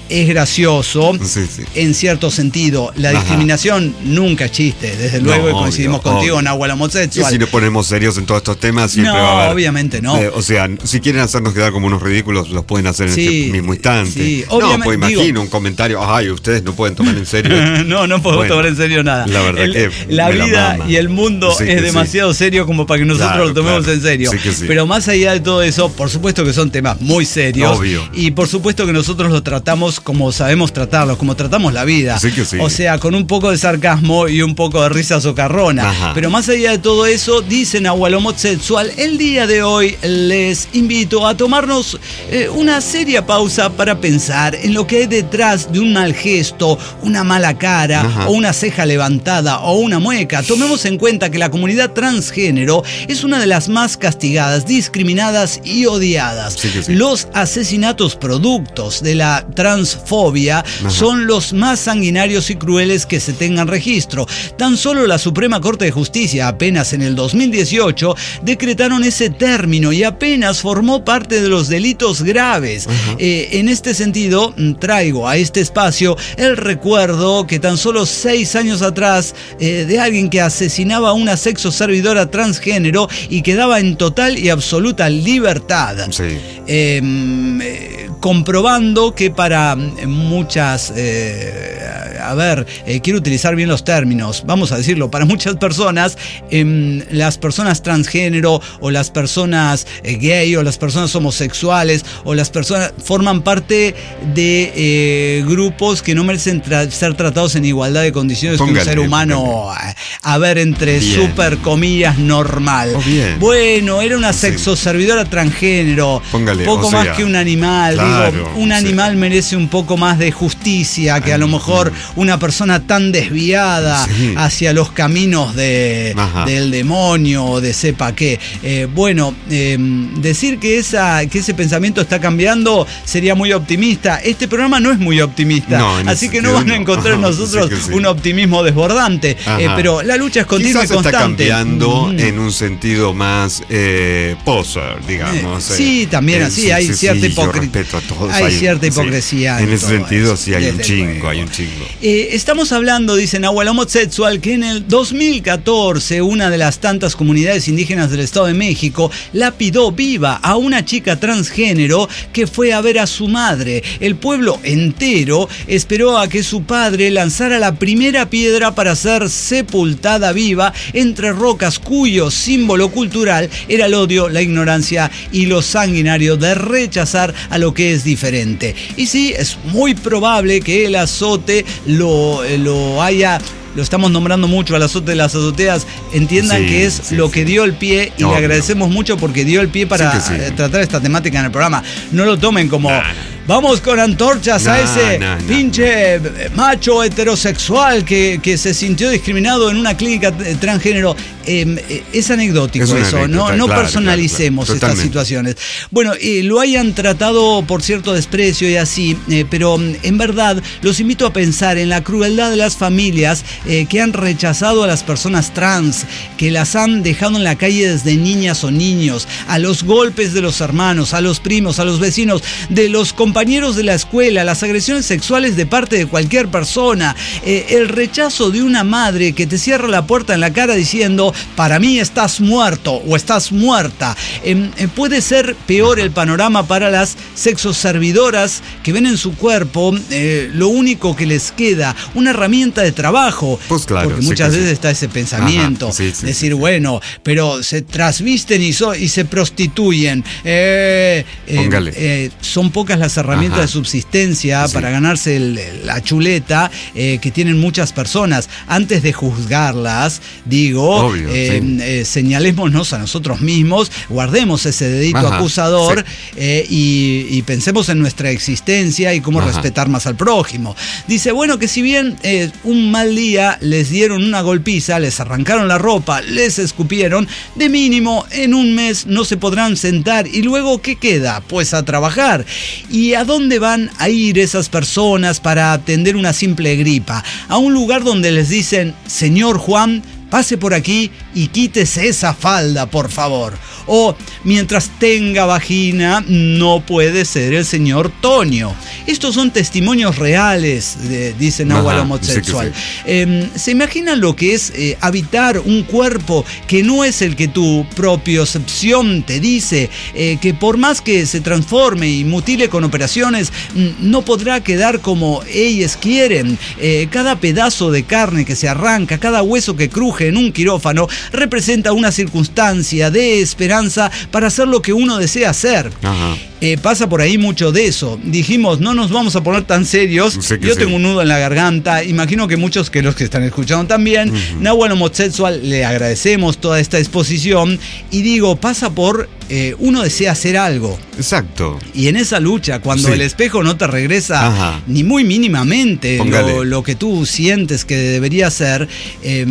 es gracioso, sí, sí. en cierto sentido. La Ajá. discriminación nunca es chiste, desde luego, no, y coincidimos obvio, contigo, obvio. Nahual homosexual. Y si nos ponemos serios en todos estos temas, siempre no, va a haber... obviamente no. Eh, o sea, si quieren hacernos quedar como unos ridículos, los pueden hacer en Sí, este mismo instante. sí, no, obviamente, pues imagino digo- un comentario, ay, ustedes no pueden tomar en serio. no, no podemos Bueno, tomar en serio nada. la verdad El- que la me la vida mama. y el mundo Sí es que demasiado serio como para que nosotros Claro, lo tomemos claro. en serio. Sí que sí. Pero más allá de todo eso, por supuesto que son temas muy serios. Obvio. Y por supuesto que nosotros los tratamos como sabemos tratarlos, como tratamos la vida. Sí que sí. O sea, con un poco de sarcasmo y un poco de risa socarrona. Ajá. Pero más allá de todo eso, dice Nahual homosexual, el día de hoy les invito a tomarnos eh, una seria pausa para pensar en lo que hay detrás de un mal gesto, una mala cara, Ajá. o una ceja levantada o una mueca. Tomemos en cuenta que la comunidad transgénero es una de las más castigadas, discriminadas y odiadas. Sí que sí. Los asesinatos productos de la transfobia Ajá. son los más sanguinarios y crueles que se tengan registro. Tan solo la Suprema Corte de Justicia, apenas en el dos mil dieciocho, decretaron ese término y apenas formó parte de los delitos graves. Eh, en este sentido, traigo a este espacio el recuerdo que tan solo seis años atrás eh, de alguien que asesinaba a una sexo servidora transgénero y quedaba en total y absoluta libertad. Sí. Eh, eh, comprobando que para muchas, eh, a ver, eh, quiero utilizar bien los términos, vamos a decirlo, para muchas personas, eh, las personas transgénero o las personas eh, gay o las personas homosexuales o las personas forman parte de eh, grupos que no merecen tra- ser tratados en igualdad de condiciones que Póngale, un ser humano, póngale. a ver, entre Bien. super comillas, normal. Oh, bien. Bueno, era una Sí. sexo servidora transgénero, Póngale, poco o más sea, que un animal. claro, Digo, un sí. animal merece un poco más de justicia que a lo mejor una persona tan desviada Sí. hacia los caminos de, Ajá. del demonio o de sepa qué. Eh, bueno, eh, decir que, esa, que ese pensamiento está cambiando sería muy optimista. Este programa no es muy optimista, No, en así ese que no sentido van a no. encontrar en Ajá, nosotros sí que sí. un optimismo desbordante. Ajá. Eh, pero la lucha es continua Quizás y constante. está cambiando Mm. en un sentido más eh, poser, digamos. Eh, sí, también así, hay cierta hipocresía. hipocri- Yo respeto a todos. hay cierta sí. hipocresía En en ese todo sentido eso, sí hay un desde chingo, luego. hay un chingo. Eh, estamos hablando, dice Nahual homosexual, que en el dos mil catorce una de las tantas comunidades indígenas del Estado de México lapidó viva a una chica transgénero que fue a ver a su madre. El pueblo entero esperó a que su padre lanzara la primera piedra para ser sepultada viva entre rocas cuyo símbolo cultural era el odio, la ignorancia y lo sanguinario de rechazar a lo que es diferente. Y sí, es muy probable que el azote lo, lo haya... Lo estamos nombrando mucho al azote de las azoteas. Entiendan Sí, que es sí, lo sí. que dio el pie y Obvio. le agradecemos mucho porque dio el pie para Sí que sí. eh, tratar esta temática en el programa. No lo tomen como Nah. vamos con antorchas a Nah, ese nah, nah, pinche eh, macho heterosexual que, que se sintió discriminado en una clínica eh, transgénero. Eh, eh, es anecdótico Es una eso, anécdota, no, no claro, personalicemos claro, claro. estas Totalmente. situaciones. Bueno, eh, lo hayan tratado por cierto desprecio y así, eh, pero mm, en verdad los invito a pensar en la crueldad de las familias eh, que han rechazado a las personas trans, que las han dejado en la calle desde niñas o niños, a los golpes de los hermanos, a los primos, a los vecinos, de los compañeros de la escuela, las agresiones sexuales de parte de cualquier persona, eh, el rechazo de una madre que te cierra la puerta en la cara diciendo, para mí estás muerto o estás muerta. Eh, eh, puede ser peor el panorama para las sexoservidoras que ven en su cuerpo eh, lo único que les queda, una herramienta de trabajo. Pues claro, porque sí muchas que sí. veces está ese pensamiento, Ajá, sí, sí, decir, sí, sí. bueno, pero se trasvisten y, so- y se prostituyen. Eh, eh, Póngale. eh, son pocas las herramientas Ajá. de subsistencia Sí. para ganarse el- el- la chuleta eh, que tienen muchas personas. Antes de juzgarlas, digo, Obvio, eh, sí. eh, señalémonos a nosotros mismos, guardemos ese dedito Ajá, acusador sí. eh, y, y pensemos en nuestra existencia y cómo Ajá. respetar más al prójimo. Dice, bueno, que si bien eh, un mal día les dieron una golpiza, les arrancaron la ropa, les escupieron, de mínimo en un mes no se podrán sentar y luego ¿qué queda? Pues a trabajar. ¿Y a dónde van a ir esas personas para atender una simple gripa? A un lugar donde les dicen, señor Juan, pase por aquí y quítese esa falda, por favor. O mientras tenga vagina, no puede ser el señor Tonio. Estos son testimonios reales, de, dice Nahual homosexual. Sí sí. eh, ¿Se imaginan lo que es eh, habitar un cuerpo que no es el que tu propiocepción te dice? Eh, que por más que se transforme y mutile con operaciones, no podrá quedar como ellos quieren. Eh, cada pedazo de carne que se arranca, cada hueso que cruje en un quirófano, representa una circunstancia de esperanza para hacer lo que uno desea hacer. Ajá. Eh, pasa por ahí mucho de eso. Dijimos, no nos vamos a poner tan serios. Sí Yo sí. tengo un nudo en la garganta. Imagino que muchos que los que están escuchando también. Uh-huh. Nahual homosexual, le agradecemos toda esta exposición. Y digo, pasa por eh, uno desea hacer algo. Exacto. Y en esa lucha, cuando sí. el espejo no te regresa Ajá. ni muy mínimamente lo, lo que tú sientes que debería ser, eh,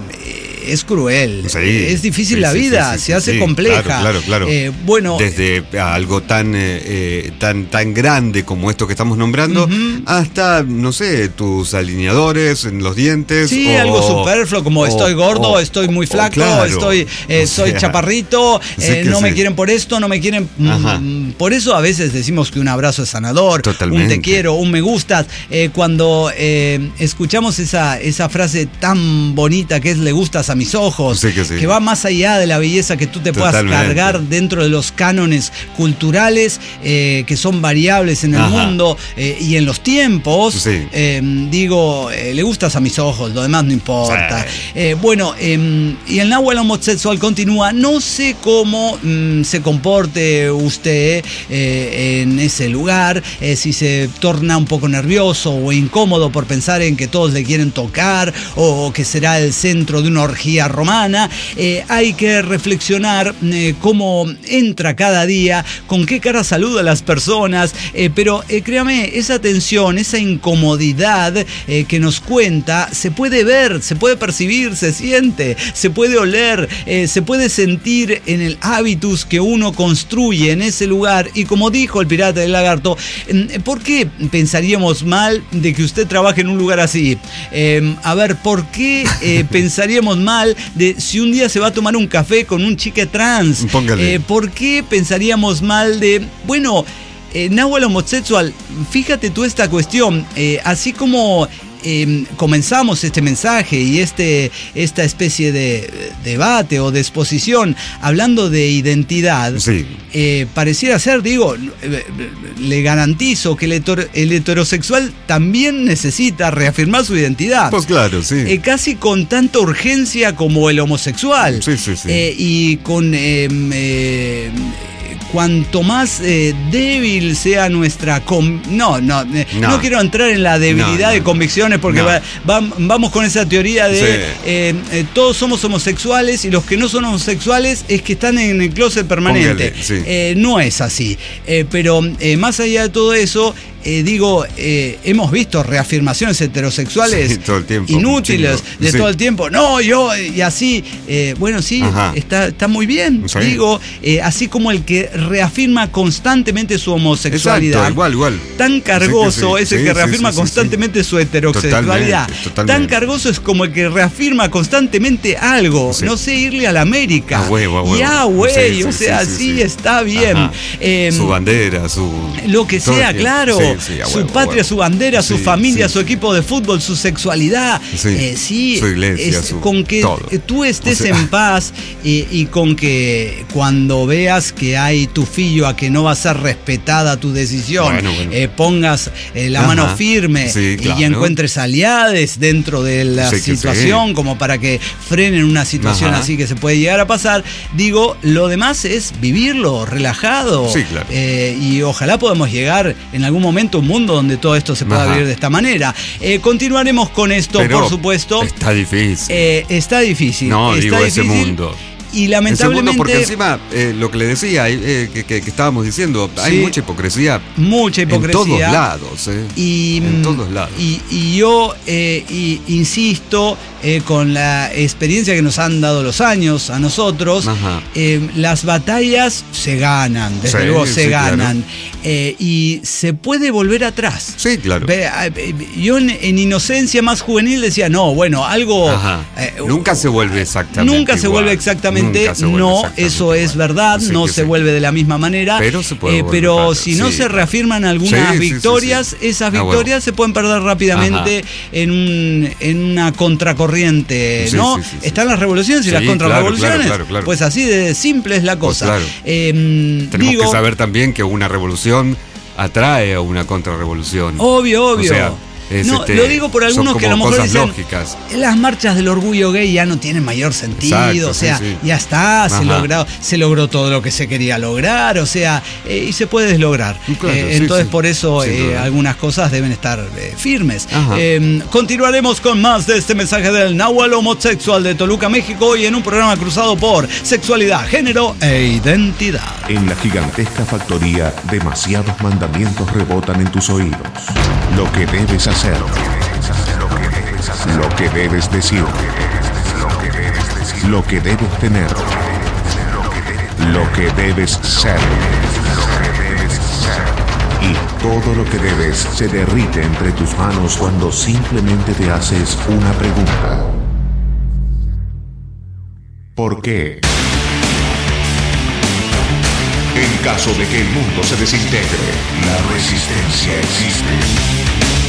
es cruel. Sí, es difícil sí, la vida, sí, sí, se sí, hace sí, compleja. Claro, claro, claro. Eh, bueno, desde algo tan, eh, tan, tan grande como esto que estamos nombrando, uh-huh. hasta, no sé, tus alineadores en los dientes. Sí, o, algo superfluo, como o, estoy gordo, o, estoy muy flaco, claro, estoy, eh, soy sea, chaparrito, eh, no sí. me quieren por esto, no me quieren. Mm, por eso a veces decimos que un abrazo es sanador, Totalmente. un te quiero, un me gustas. Eh, cuando eh, escuchamos esa, esa frase tan bonita que es le gustas a mis ojos, sí que, sí. que va más allá de la belleza que tú te Totalmente. puedas cargar dentro de los cánones culturales eh, que son variables en el Ajá. mundo eh, y en los tiempos. Sí. Eh, digo, eh, le gustas a mis ojos, lo demás no importa. Sí. Eh, bueno, eh, y el Nahual homosexual continúa, no sé cómo mm, se comporte usted eh, en ese lugar, eh, si se torna un poco nervioso o incómodo por pensar en que todos le quieren tocar o que será el centro de una orgía romana. Eh, hay que reflexionar eh, cómo entra cada día, con qué cara saluda a las personas, eh, pero eh, créame, esa tensión, esa incomodidad eh, que nos cuenta, se puede ver, se puede percibir, se siente, se puede oler, eh, se puede sentir en el hábitus que uno construye en ese lugar. Y como dijo el Pirata del Lagarto, ¿por qué pensaríamos mal de que usted trabaje en un lugar así? Eh, a ver, ¿por qué eh, pensaríamos mal de si un día se va a tomar un café con un chique trans? Eh, ¿Por qué pensaríamos mal de, bueno, eh, Nahual homosexual, fíjate tú esta cuestión, eh, así como Eh, comenzamos este mensaje y este, esta especie de debate o de exposición hablando de identidad, sí. eh, pareciera ser, digo, eh, le garantizo que el, heter, el heterosexual también necesita reafirmar su identidad. Pues claro, sí. Eh, casi con tanta urgencia como el homosexual. Sí, sí, sí. Eh, y con... Eh, eh, cuanto más eh, débil sea nuestra... Com- no, no, no, no quiero entrar en la debilidad no, no, de convicciones porque no. va, va, vamos con esa teoría de sí. eh, eh, todos somos homosexuales y los que no son homosexuales es que están en el closet permanente. Póngale, sí. eh, no es así. Eh, pero eh, más allá de todo eso... Eh, digo, eh, hemos visto reafirmaciones heterosexuales sí, todo el tiempo, inútiles de sí. todo el tiempo. No, yo, y así. Eh, bueno, sí, está, está muy bien. Sí. Digo, eh, así como el que reafirma constantemente su homosexualidad. Exacto, igual, igual. Tan cargoso sí, sí, es el sí, que reafirma sí, sí, constantemente sí. su heterosexualidad. Totalmente, totalmente. Tan cargoso es como el que reafirma constantemente algo. Sí. No sé, irle a la América. A huevo, a huevo. Ya, güey, sí, sí, o sea, sí, sí, sí está bien. Eh, su bandera, su... Lo que sea, claro. Sí. Sí, su huevo, patria, huevo. Su bandera, sí, su familia, sí, su equipo de fútbol, su sexualidad. Sí, eh, sí su iglesia, es, su, con que todo. Tú estés o sea, en paz y, y con que cuando veas que hay tu fillo a que no va a ser respetada tu decisión, bueno, bueno. Eh, pongas eh, la Ajá. mano firme sí, claro. y encuentres aliados dentro de la sí, situación sí. como para que frenen una situación Ajá. así que se puede llegar a pasar. Digo, lo demás es vivirlo relajado sí, claro. eh, y ojalá podamos llegar en algún momento un mundo donde todo esto se pueda Ajá. vivir de esta manera. Eh, continuaremos con esto, Pero por supuesto. Está difícil. Eh, está difícil. No, está digo difícil. ese mundo. y lamentablemente... Segundo, porque encima, eh, lo que le decía, eh, que, que, que estábamos diciendo, hay sí, mucha hipocresía. Mucha hipocresía. En todos lados, eh. Y, en todos lados. Y, y yo eh, y, insisto, eh, con la experiencia que nos han dado los años a nosotros, eh, las batallas se ganan, desde sí, luego se sí, ganan. Claro. Eh, y se puede volver atrás. Sí, claro. Yo en, en inocencia más juvenil decía, no, bueno, algo... Eh, nunca se vuelve exactamente Nunca se igual. vuelve exactamente, nunca se vuelve no, exactamente eso igual. Es verdad, sí, no se sí. vuelve de la misma manera. Pero se puede eh, Pero si no sí. se reafirman algunas sí, victorias, sí, sí, sí. esas victorias ah, bueno. se pueden perder rápidamente en, un, en una contracorriente, sí, ¿no? Sí, sí, sí. Están las revoluciones y sí, las contrarrevoluciones. Claro, claro, claro. Pues así de simple es la cosa. Pues claro. eh, Tenemos digo, que saber también que una revolución atrae a una contrarrevolución. Obvio, obvio. O sea, Es, no, este, lo digo por algunos que a lo mejor dicen, lógicas. Las marchas del orgullo gay ya no tienen mayor sentido, exacto, o sea, sí, sí. ya está, se logró, se logró todo lo que se quería lograr, o sea, eh, y se puede deslograr. Claro, eh, sí, entonces sí. por eso eh, algunas cosas deben estar eh, firmes. Eh, continuaremos con más de este mensaje del Nahual homosexual de Toluca, México, y en un programa cruzado por sexualidad, género e identidad. En la gigantesca factoría, demasiados mandamientos rebotan en tus oídos. Lo que debes hacer. Lo que debes hacer, lo que debes hacer, lo que debes decir, lo que debes decir, lo que debes tener, lo que debes ser, lo que debes ser, y todo lo que debes se derrite entre tus manos cuando simplemente te haces una pregunta. ¿Por qué? En caso de que el mundo se desintegre, la resistencia existe.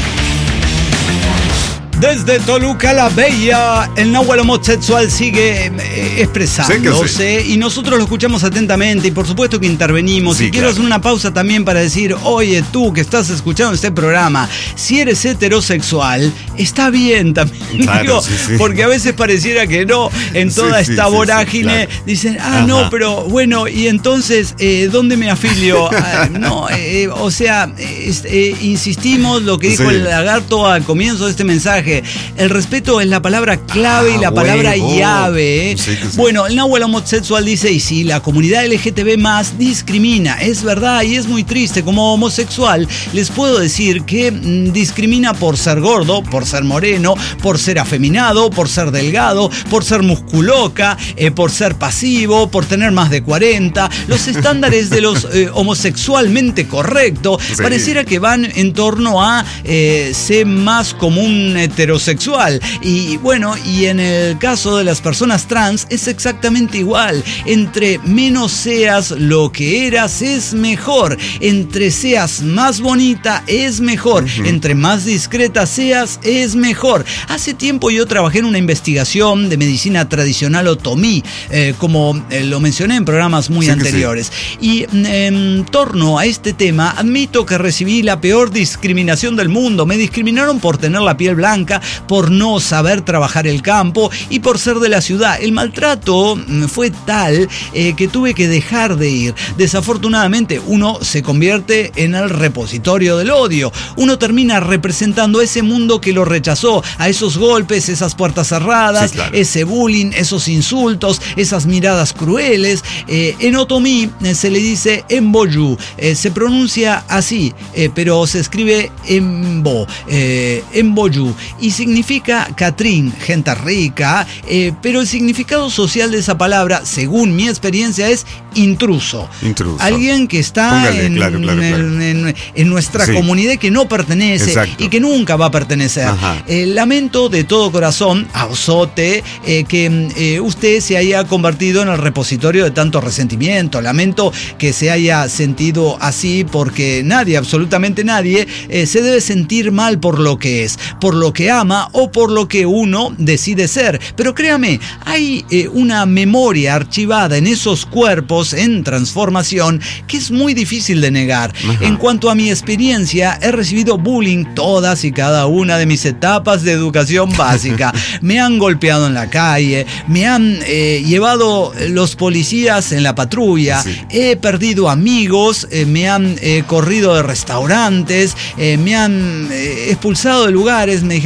Desde Toluca la Bella, el Nahual homosexual sigue eh, expresándose sí sí. y nosotros lo escuchamos atentamente y por supuesto que intervenimos. Sí, y quiero claro. hacer una pausa también para decir, oye, tú que estás escuchando este programa, si eres heterosexual, está bien también. Claro, digo, sí, sí. Porque a veces pareciera que no, en toda sí, esta sí, vorágine, sí, claro. dicen, ah, Ajá. no, pero bueno, y entonces, eh, ¿dónde me afilio? ah, no, eh, o sea, eh, eh, insistimos lo que dijo sí. el lagarto al comienzo de este mensaje. El respeto es la palabra clave ah, y la palabra huevo. llave. ¿eh? Sí, sí. Bueno, el Nahual homosexual dice, y si la comunidad L G T B más discrimina, es verdad y es muy triste, como homosexual les puedo decir que mmm, discrimina por ser gordo, por ser moreno, por ser afeminado, por ser delgado, por ser musculoca, eh, por ser pasivo, por tener más de cuarenta. Los estándares de los eh, homosexualmente correcto sí. pareciera que van en torno a eh, ser más como un heterosexual. Y bueno, y en el caso de las personas trans es exactamente igual. Entre menos seas lo que eras es mejor. Entre seas más bonita es mejor. Uh-huh. Entre más discreta seas es mejor. Hace tiempo yo trabajé en una investigación de medicina tradicional otomí, eh, como eh, lo mencioné en programas muy sí anteriores. Sí. Y en torno a este tema admito que recibí la peor discriminación del mundo. Me discriminaron por tener la piel blanca, por no saber trabajar el campo y por ser de la ciudad. El maltrato fue tal eh, que tuve que dejar de ir. Desafortunadamente, uno se convierte en el repositorio del odio. Uno termina representando ese mundo que lo rechazó, a esos golpes, esas puertas cerradas, sí, claro. ese bullying, esos insultos, esas miradas crueles. Eh, en otomí eh, se le dice emboyu. Eh, se pronuncia así, eh, pero se escribe embo, eh, emboyu. Y significa Catrín, gente rica, eh, pero el significado social de esa palabra, según mi experiencia, es intruso. Intruso. Alguien que está Póngale, en, claro, claro, claro. En, en, en nuestra sí. comunidad que no pertenece Exacto. y que nunca va a pertenecer. Eh, lamento de todo corazón, Ausote, eh, que eh, usted se haya convertido en el repositorio de tanto resentimiento. Lamento que se haya sentido así porque nadie, absolutamente nadie, eh, se debe sentir mal por lo que es, por lo que ama o por lo que uno decide ser. Pero créame, hay eh, una memoria archivada en esos cuerpos en transformación que es muy difícil de negar. Ajá. En cuanto a mi experiencia, he recibido bullying todas y cada una de mis etapas de educación básica. Me han golpeado en la calle, me han eh, llevado los policías en la patrulla, sí. he perdido amigos, eh, me han eh, corrido de restaurantes, eh, me han eh, expulsado de lugares, me dijeron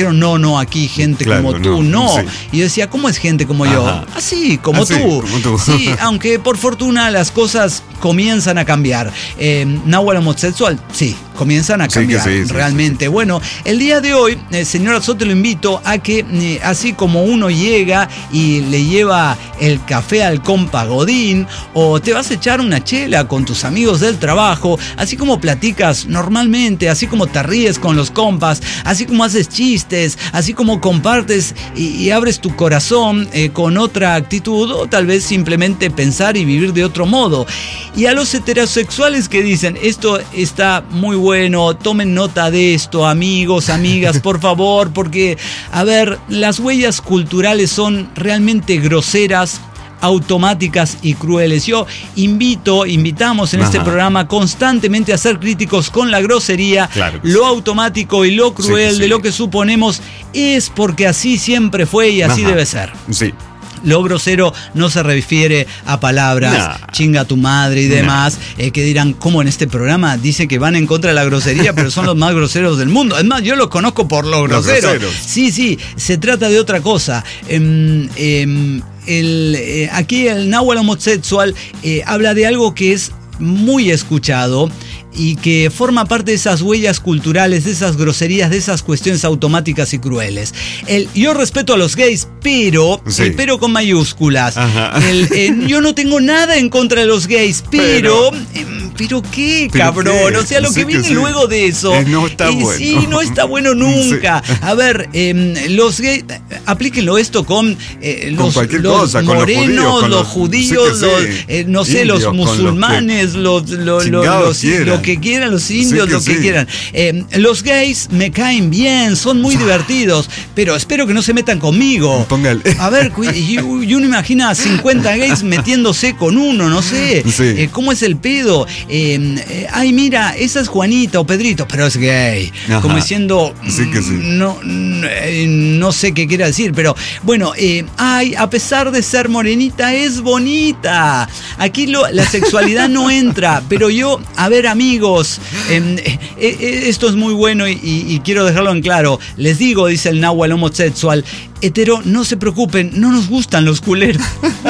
dijeron, no, no, aquí gente claro, como tú, no. no. Sí. Y yo decía, ¿cómo es gente como yo? Ajá. Así, como, Así, tú. como tú. Sí, aunque por fortuna las cosas comienzan a cambiar. Eh, Nahual homosexual, sí, comienzan a cambiar, sí, sí, realmente. Sí, sí. Bueno, el día de hoy, eh, señora Soto, lo invito a que, eh, así como uno llega y le lleva el café al compa Godín, o te vas a echar una chela con tus amigos del trabajo, así como platicas normalmente, así como te ríes con los compas, así como haces chistes, así como compartes y, y abres tu corazón eh, con otra actitud, o tal vez simplemente pensar y vivir de otro modo. Y a los heterosexuales que dicen, esto está muy bueno, tomen nota de esto, amigos, amigas, por favor, porque, a ver, las huellas culturales son realmente groseras, automáticas y crueles. Yo invito, invitamos en Ajá. este programa constantemente a ser críticos con la grosería, claro lo sí. automático y lo cruel sí, sí. de lo que suponemos es porque así siempre fue y así Ajá. debe ser. Sí. Lo grosero no se refiere a palabras, nah. chinga tu madre y demás, nah. eh, que dirán, ¿cómo en este programa dice que van en contra de la grosería, pero son los más groseros del mundo? Es más, yo los conozco por lo grosero. Los sí, sí, se trata de otra cosa. Eh, eh, el, eh, aquí el Nahual homosexual eh, habla de algo que es muy escuchado y que forma parte de esas huellas culturales, de esas groserías, de esas cuestiones automáticas y crueles. El, yo respeto a los gays, pero, sí. el pero con mayúsculas. El, el, yo no tengo nada en contra de los gays, pero... pero eh, ¿Pero qué, ¿Pero cabrón? Qué? O sea, lo sí que viene que sí. luego de eso... Eh, no está eh, bueno. Sí, no está bueno nunca. Sí. A ver, eh, los gays... Aplíquenlo esto con eh, los, con los cosa, morenos, con los judíos, los, los eh, no sé, indios, los musulmanes, los, los, los, los lo que quieran, los indios, sí que lo que sí. quieran. Eh, los gays me caen bien, son muy divertidos, pero espero que no se metan conmigo. Póngale. A ver, y uno imagina a cincuenta gays metiéndose con uno, no sé. Sí. Eh, ¿Cómo es el pedo? Eh, eh, ay, mira, esa es Juanita o Pedrito, pero es gay. Ajá. Como diciendo, sí que sí. no, no, no sé qué quiere decir, pero bueno, eh, ay, a pesar de ser morenita, es bonita. Aquí lo, la sexualidad no entra, pero yo, a ver, amigos, eh, eh, esto es muy bueno y, y, y quiero dejarlo en claro. Les digo, dice el Nahual homosexual, hetero, no se preocupen, no nos gustan los culeros.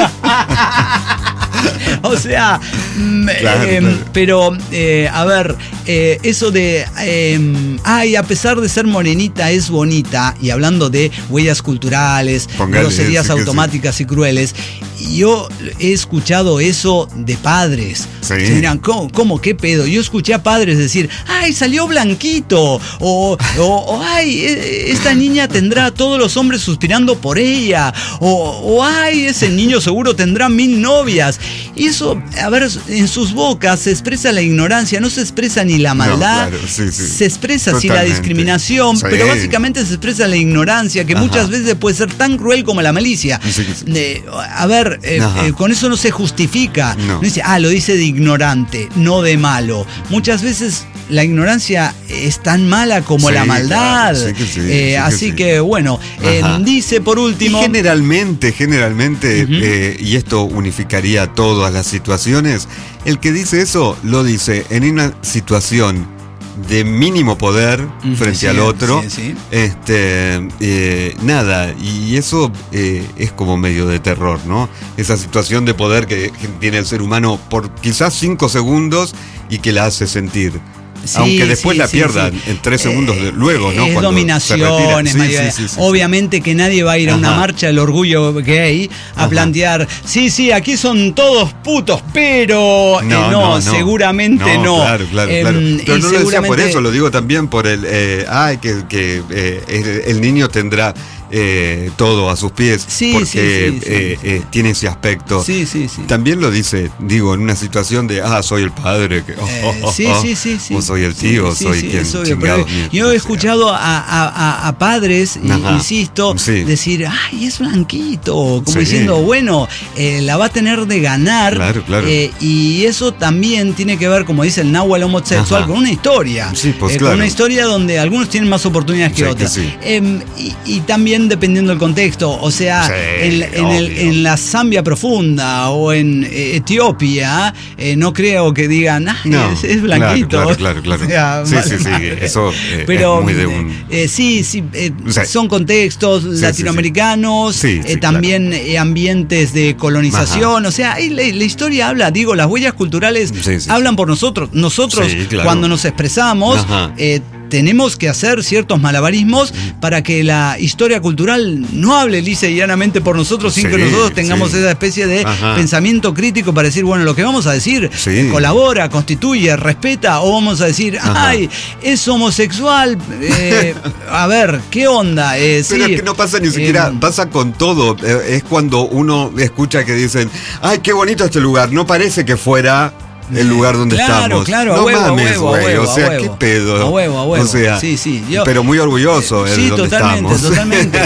O sea, claro, eh, claro. pero eh, a ver, eh, eso de eh, ay, a pesar de ser morenita es bonita, y hablando de huellas culturales, Póngale, groserías sí automáticas sí. y crueles, yo he escuchado eso de padres. Sí. Que dirán, ¿cómo, ¿cómo? ¿Qué pedo? Yo escuché a padres decir, ay, salió blanquito, o, o, o ay, esta niña tendrá a todos los hombres suspirando por ella, o, o ay, ese niño seguro tendrá mil novias. Y eso, a ver, en sus bocas se expresa la ignorancia, no se expresa ni la maldad, no, claro, sí, sí. se expresa Totalmente. sí la discriminación, sí. pero básicamente se expresa la ignorancia, que Ajá. muchas veces puede ser tan cruel como la malicia. Sí, sí. Eh, a ver, eh, eh, con eso no se justifica. No. no dice, ah, lo dice de ignorante, no de malo. Muchas veces la ignorancia es tan mala como sí, la maldad. Claro, sí que sí, eh, sí así que, sí. que bueno, eh, dice por último... Y generalmente, generalmente, uh-huh. eh, y esto unificaría todas las situaciones, el que dice eso lo dice en una situación de mínimo poder uh-huh. frente sí, al otro. Sí, sí. Este, eh, nada, y eso eh, es como medio de terror, ¿no? Esa situación de poder que tiene el ser humano por quizás cinco segundos y que la hace sentir. Sí, aunque después sí, la pierdan sí, sí. en tres segundos eh, luego, ¿no? Es Cuando dominación, es sí, mayor, sí, sí, sí, obviamente sí. que nadie va a ir a una Ajá. marcha del orgullo gay a Ajá. plantear, sí, sí, aquí son todos putos, pero no, eh, no, no seguramente no. no. Claro, claro, eh, claro. Pero no lo decía por eso, lo digo también por el, eh, ay, que, que eh, el, el niño tendrá Eh, todo a sus pies sí, porque sí, sí, sí, eh, sí. Eh, tiene ese aspecto. Sí, sí, sí. También lo dice, digo, en una situación de ah, soy el padre, que, oh, oh, oh, sí, sí, sí, sí. o soy el tío, sí, soy sí, quien sí, chingado. Yo he escuchado a, a, a padres, Ajá. insisto, sí. decir, ay, es blanquito, como sí. diciendo, bueno, eh, la va a tener de ganar. Claro, claro. Eh, y eso también tiene que ver, como dice el Nahual homosexual, Ajá. con una historia. Sí, pues, eh, claro. Con una historia donde algunos tienen más oportunidades que sí, otras. Que sí. eh, y, y también también dependiendo del contexto. O sea, Sí, en, en, el, en la Zambia profunda o en eh, Etiopía, eh, no creo que digan, ah, No, es, es blanquito. Claro, claro, claro. O sea, sí, vale sí, sí. madre. Eso eh, Pero, es muy de un. eh, sí, sí, eh, Sí. son contextos Sí, latinoamericanos, sí, sí. Sí, eh, sí, también eh, ambientes de colonización. O sea, ahí la, la historia habla, digo, las huellas culturales Sí, sí, hablan sí. por nosotros. Nosotros, Sí, claro. cuando nos expresamos, Ajá. eh, tenemos que hacer ciertos malabarismos para que la historia cultural no hable lisa y llanamente por nosotros sin Sí, que nosotros tengamos sí. esa especie de Ajá. pensamiento crítico para decir, bueno, lo que vamos a decir Sí. colabora, constituye, respeta, o vamos a decir, Ajá. ay, es homosexual, eh, a ver, ¿qué onda? Eh, Pero sí, es que no pasa ni siquiera, eh, pasa con todo. Eh, Es cuando uno escucha que dicen, ay, qué bonito este lugar. No parece que fuera el lugar donde claro, estamos. Claro, no a huevo, mames, a huevo, a güey. huevo, O sea, a huevo. qué pedo. A huevo, a huevo. O sea, sí, sí. Yo, pero muy orgulloso eh, de sí, donde totalmente, estamos. totalmente.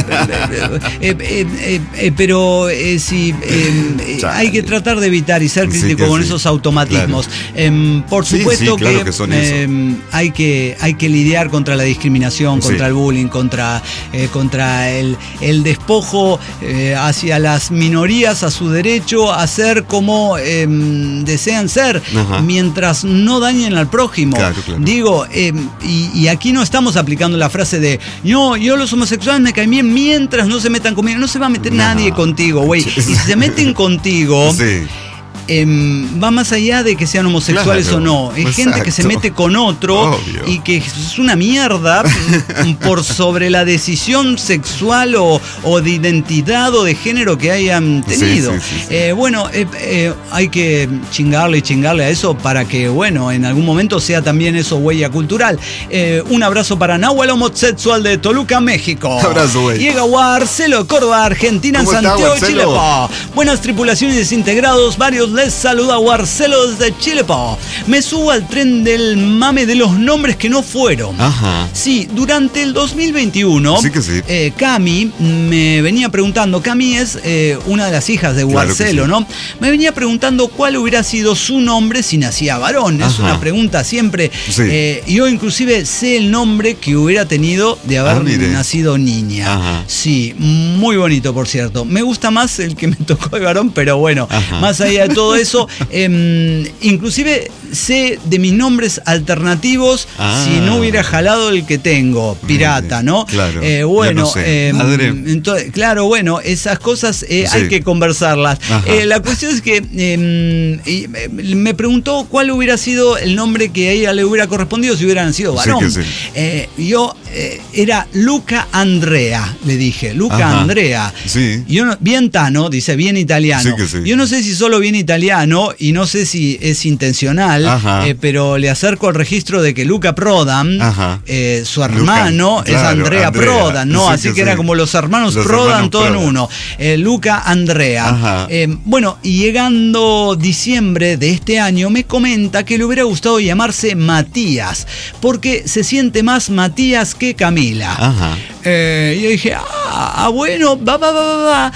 Eh, eh, eh, eh, pero eh, sí, eh, eh, Chale. hay que tratar de evitar y ser Sí crítico que con sí. esos automatismos. Eh, por Sí, supuesto sí, claro que, que son eh, hay que hay que lidiar contra la discriminación, Sí. contra el bullying, contra, eh, contra el, el despojo eh, hacia las minorías, a su derecho a ser como eh, desean ser, Ajá. mientras no dañen al prójimo. Claro, claro. Digo, eh, y, y aquí no estamos aplicando la frase de yo, yo los homosexuales me caen bien mientras no se metan conmigo. No se va a meter No. nadie contigo, güey. Y si se meten contigo, Sí. eh, va más allá de que sean homosexuales Claro, o no. Es gente que se exacto. mete con otro Obvio. y que es una mierda por sobre la decisión sexual o, o de identidad o de género que hayan Sí, tenido. sí, sí, sí. Eh, bueno, eh, eh, hay que chingarle y chingarle a eso para que, bueno, en algún momento sea también eso huella cultural. Eh, un abrazo para Nahuel homosexual de Toluca, México. Abrazo, güey. Llega Warcelo, Córdoba, Argentina, en ¿Cómo está, Santiago de Warcelo? Chile. Po. Buenas tripulaciones desintegrados, varios les saluda Warcelo desde Chile. Po. Me subo al tren del mame de los nombres que no fueron. Ajá. Sí, durante el dos mil veintiuno, Sí que sí. eh, Cami me venía preguntando, Cami es eh, una de las hijas de Claro que Warcelo, sí. ¿no? Me venía preguntando cuál hubiera sido su nombre si nacía varón. Es Ajá. una pregunta siempre. Sí. Eh, yo inclusive sé el nombre que hubiera tenido de haber Ah, mire. nacido niña. Ajá. Sí, muy bonito, por cierto. Me gusta más el que me tocó de varón, pero bueno, Ajá. más allá de todo eso, eh, inclusive sé de mis nombres alternativos Ah. si no hubiera jalado el que tengo, pirata, Mire, ¿no? claro, Eh, ya bueno, no sé. eh, Madre. entonces, claro, bueno, esas cosas eh, Sí. hay que conversarlas. Ajá. Eh, la cuestión es que eh, y, eh, me preguntó cuál hubiera sido el nombre que a ella le hubiera correspondido si hubiera nacido Sí varón. que sí. Eh, yo eh, era Luca Andrea, le dije, Luca Ajá. Andrea. Sí. Yo no- bien tano, dice, bien italiano. Sí que sí. Yo no sé si solo bien italiano y no sé si es intencional, Ajá. eh, pero le acerco al registro de que Luca Prodan, Ajá. eh, su hermano Luca, es claro, Andrea, Andrea. Prodan, ¿no? Sí Así que que era sí. como los hermanos Los Prodan, hermanos todo en Prodan. uno. Eh, Luca Andrea. Ajá. Eh, bueno, y llegando diciembre de este año, me comenta que le hubiera gustado llamarse Matías, porque se siente más Matías que Camila. Ajá. Eh, y yo dije, ah, ah, bueno, va, va, va, va, va.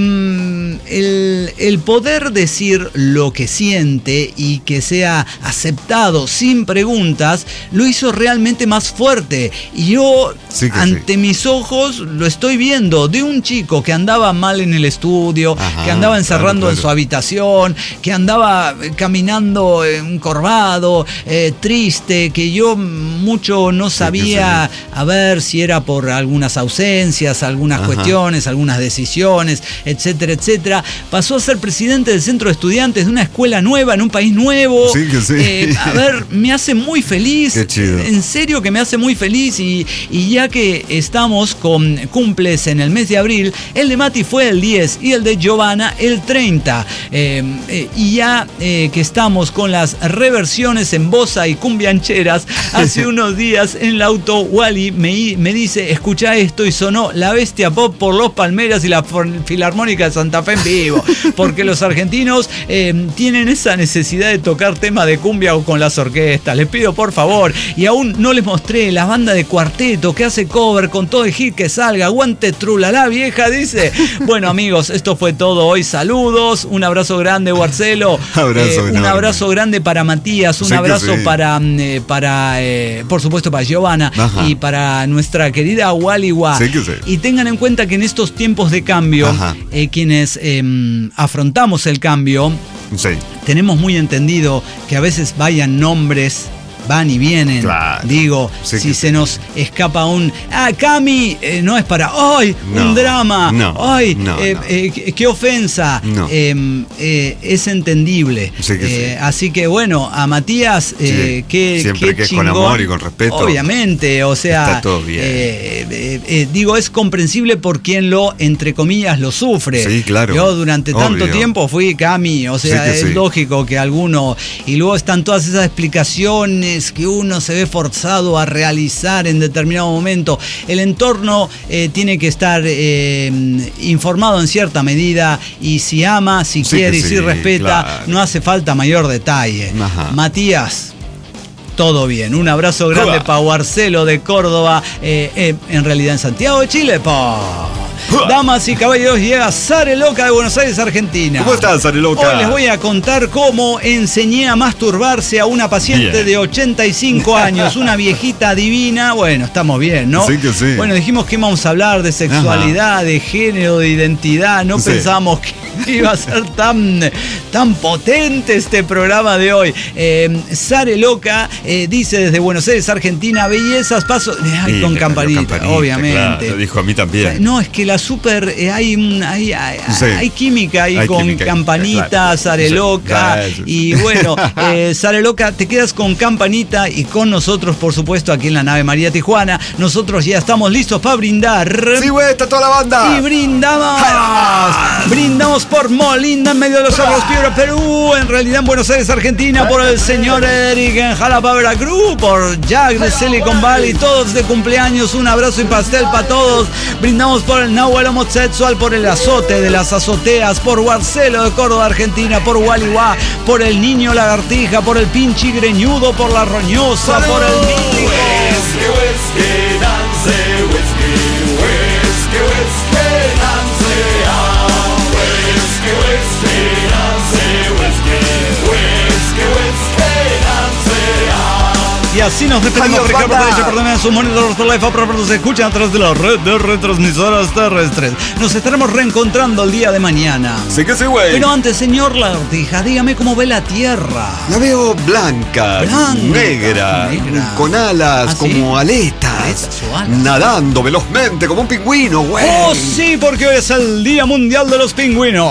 Em, el, el poder decir lo que siente y que sea aceptado sin preguntas lo hizo realmente más fuerte. Y yo, Sí que ante sí. mis ojos, lo estoy viendo de un chico que andaba mal en el estudio, Ajá, que andaba encerrando claro, en claro. su habitación, que andaba eh, caminando encorvado, eh, triste, que yo mucho no sabía a ver si era por algunas ausencias, algunas Ajá. cuestiones, algunas decisiones, etcétera, etcétera. Pasó a ser presidente del centro de estudiantes de una escuela nueva en un país nuevo. Sí que sí. Eh, a ver, me hace muy feliz. Qué chido. En serio que me hace muy feliz y, y ya que estamos con cumples en el mes de abril, el de Mati fue el diez y el de Giovanna el treinta. Eh, eh, y ya eh, que estamos con las reversiones en bossa y cumbiancheras, hace unos días en el auto Wally me, me dice, escucha esto, y sonó La Bestia Pop por Los Palmeras y la Filarmónica de Santa Fe en vivo, porque los argentinos eh, tienen esa necesidad de tocar temas de cumbia o con las orquestas. Les pido por favor, y aún no les mostré la banda de cuarteto que hace cover con todo el hit que salga. Aguante Trulala vieja, dice. Bueno amigos, esto fue todo hoy. Saludos, un abrazo grande, Marcelo. Abrazo Eh, un enorme. abrazo grande para Matías, un Sé que abrazo sí. para, eh, para eh, por supuesto, para Giovanna. Ajá. Y para nuestra querida Wally. Wally Wah. Sí que sí. Y tengan en cuenta que en estos tiempos de cambio, eh, quienes eh, afrontamos el cambio, sí. tenemos muy entendido que a veces vayan nombres, van y vienen. Claro. Digo, Sí si que se sí. nos escapa un ah, Cami, eh, no es para ¡ay! No, un drama. no, ¡Ay! no, eh, no. eh, qué, qué ofensa. No. Eh, eh, es entendible. Sí que Eh, sí. Así que bueno, a Matías, eh, Sí. qué, Siempre qué que es con chingón. amor y con respeto, Obviamente, o sea. está todo bien. eh, eh, eh, digo, es comprensible por quien lo, entre comillas, lo sufre. Sí, claro. Yo durante tanto Obvio. tiempo fui Cami, o sea, Sí que es sí. lógico que alguno. Y luego están todas esas explicaciones que uno se ve forzado a realizar en determinado momento. El entorno eh, tiene que estar eh, informado en cierta medida y si ama, si Sí quiere que y si sí, respeta, claro. no hace falta mayor detalle. Ajá. Matías. Todo bien, un abrazo grande Uah. para Guarcelo de Córdoba, eh, eh, en realidad en Santiago de Chile. Pa. Damas y caballeros, llega Sare Loca de Buenos Aires, Argentina. ¿Cómo estás, Sare Loca? Hoy les voy a contar cómo enseñé a masturbarse a una paciente Bien. de ochenta y cinco años, una viejita divina. Bueno, estamos bien, ¿no? Sí que sí. Bueno, dijimos que íbamos a hablar de sexualidad, de género, de identidad. No Sí. pensábamos que iba a ser tan, tan potente este programa de hoy. Eh, Sare Loca eh, dice desde Buenos Aires, Argentina, bellezas, paso. Ay, Sí, con le campanita, cambió campanita, obviamente. claro, lo dijo a mí también. No, es que la super, eh, hay, un- hay, hay, Sí. hay química ahí Hay con química, campanita, claro. Sare Sí, Loca. claro. Y bueno, eh, Sare Loca, te quedas con campanita y con nosotros, por supuesto, aquí en la nave María Tijuana. Nosotros ya estamos listos para brindar. Sí, güey, está toda la banda. Y brindamos. Brindamos por Molinda en medio de los cerros Piedra, Perú. En realidad en Buenos Aires, Argentina, por el señor Eric en Jalapa, Veracruz. Por Jack de Silicon Valley. Todos de cumpleaños. Un abrazo y pastel para todos. Brindamos por el Nahuel homosexual, por el azote de las azoteas, por Guarcelo de Córdoba, Argentina, por Wally Wah, por el niño lagartija, por el pinche greñudo, por la roñosa, por el mítico. Y así nos despedimos. Adiós, Ricardo banda. Derecho, perdón, en sus monitores por live, pero nos escuchan a través de la red de retransmisoras terrestres. Nos estaremos reencontrando el día de mañana. Sí que sí, güey. Pero antes, señor Lagartija, dígame cómo ve la Tierra. La veo blanca, Blanca, negra, negra. con alas ¿Ah, sí? como aletas, Aletas o alas. nadando velozmente como un pingüino, güey. Oh, sí, porque hoy es el Día Mundial de los Pingüinos.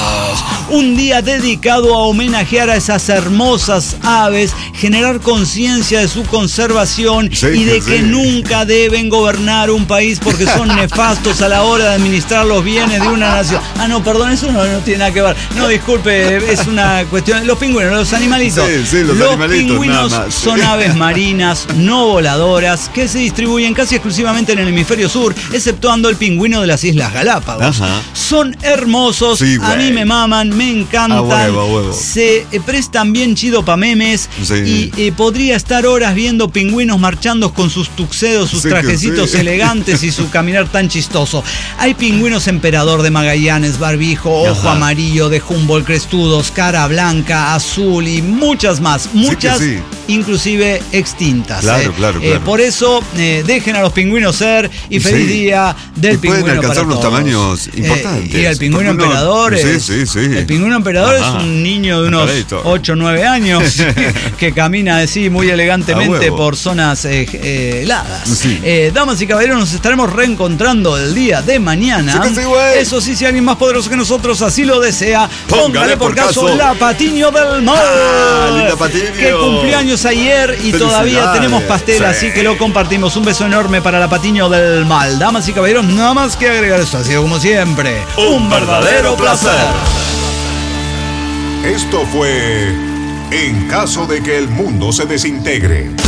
Un día dedicado a homenajear a esas hermosas aves, generar conciencia de su conservación Sí, y de sí. que nunca deben gobernar un país porque son nefastos a la hora de administrar los bienes de una nación. Ah, no, perdón, eso no, no tiene nada que ver. No, disculpe, es una cuestión. Los pingüinos, los animalitos. Sí, sí, los animalitos, pingüinos nada más. son aves marinas no voladoras que se distribuyen casi exclusivamente en el hemisferio sur, exceptuando el pingüino de las Islas Galápagos. Ajá. Son hermosos, Sí, a güey. mí me maman, me encantan, A huevo, a huevo. se eh, prestan bien chido pa' memes Sí. y eh, podría estar horas viendo pingüinos marchando con sus tuxedos, sus Sí que trajecitos sí. elegantes y su caminar tan chistoso. Hay pingüinos emperador de Magallanes, barbijo, ojo Ajá. amarillo, de Humboldt, crestudos, cara blanca, azul y muchas más, muchas sí. inclusive extintas. Claro, eh. claro, Eh, claro. por eso eh, dejen a los pingüinos ser y feliz Sí. día del Y pueden pingüino alcanzar para unos todos. tamaños Eh, importantes. y el pingüino Porque uno- emperador sí, es, sí, sí. el pingüino emperador Ajá. es un niño de unos Emperadito. ocho o nueve años que camina así muy A elegantemente huevo. por zonas eh, eh, heladas. Sí. Eh, damas y caballeros, nos estaremos reencontrando el día de mañana. Sí que sí, güey. Eso sí, si alguien más poderoso que nosotros así lo desea, póngale, Póngale por por caso, caso. la Patiño del Mal. Ah, linda Patiño. Que cumpleaños ayer y todavía Felicidades. tenemos pastel, Sí. así que lo compartimos. Un beso enorme para la Patiño del Mal. Damas y caballeros, nada más que agregar esto. Ha sido como siempre Un verdadero placer. Esto fue En caso de que el mundo se desintegre.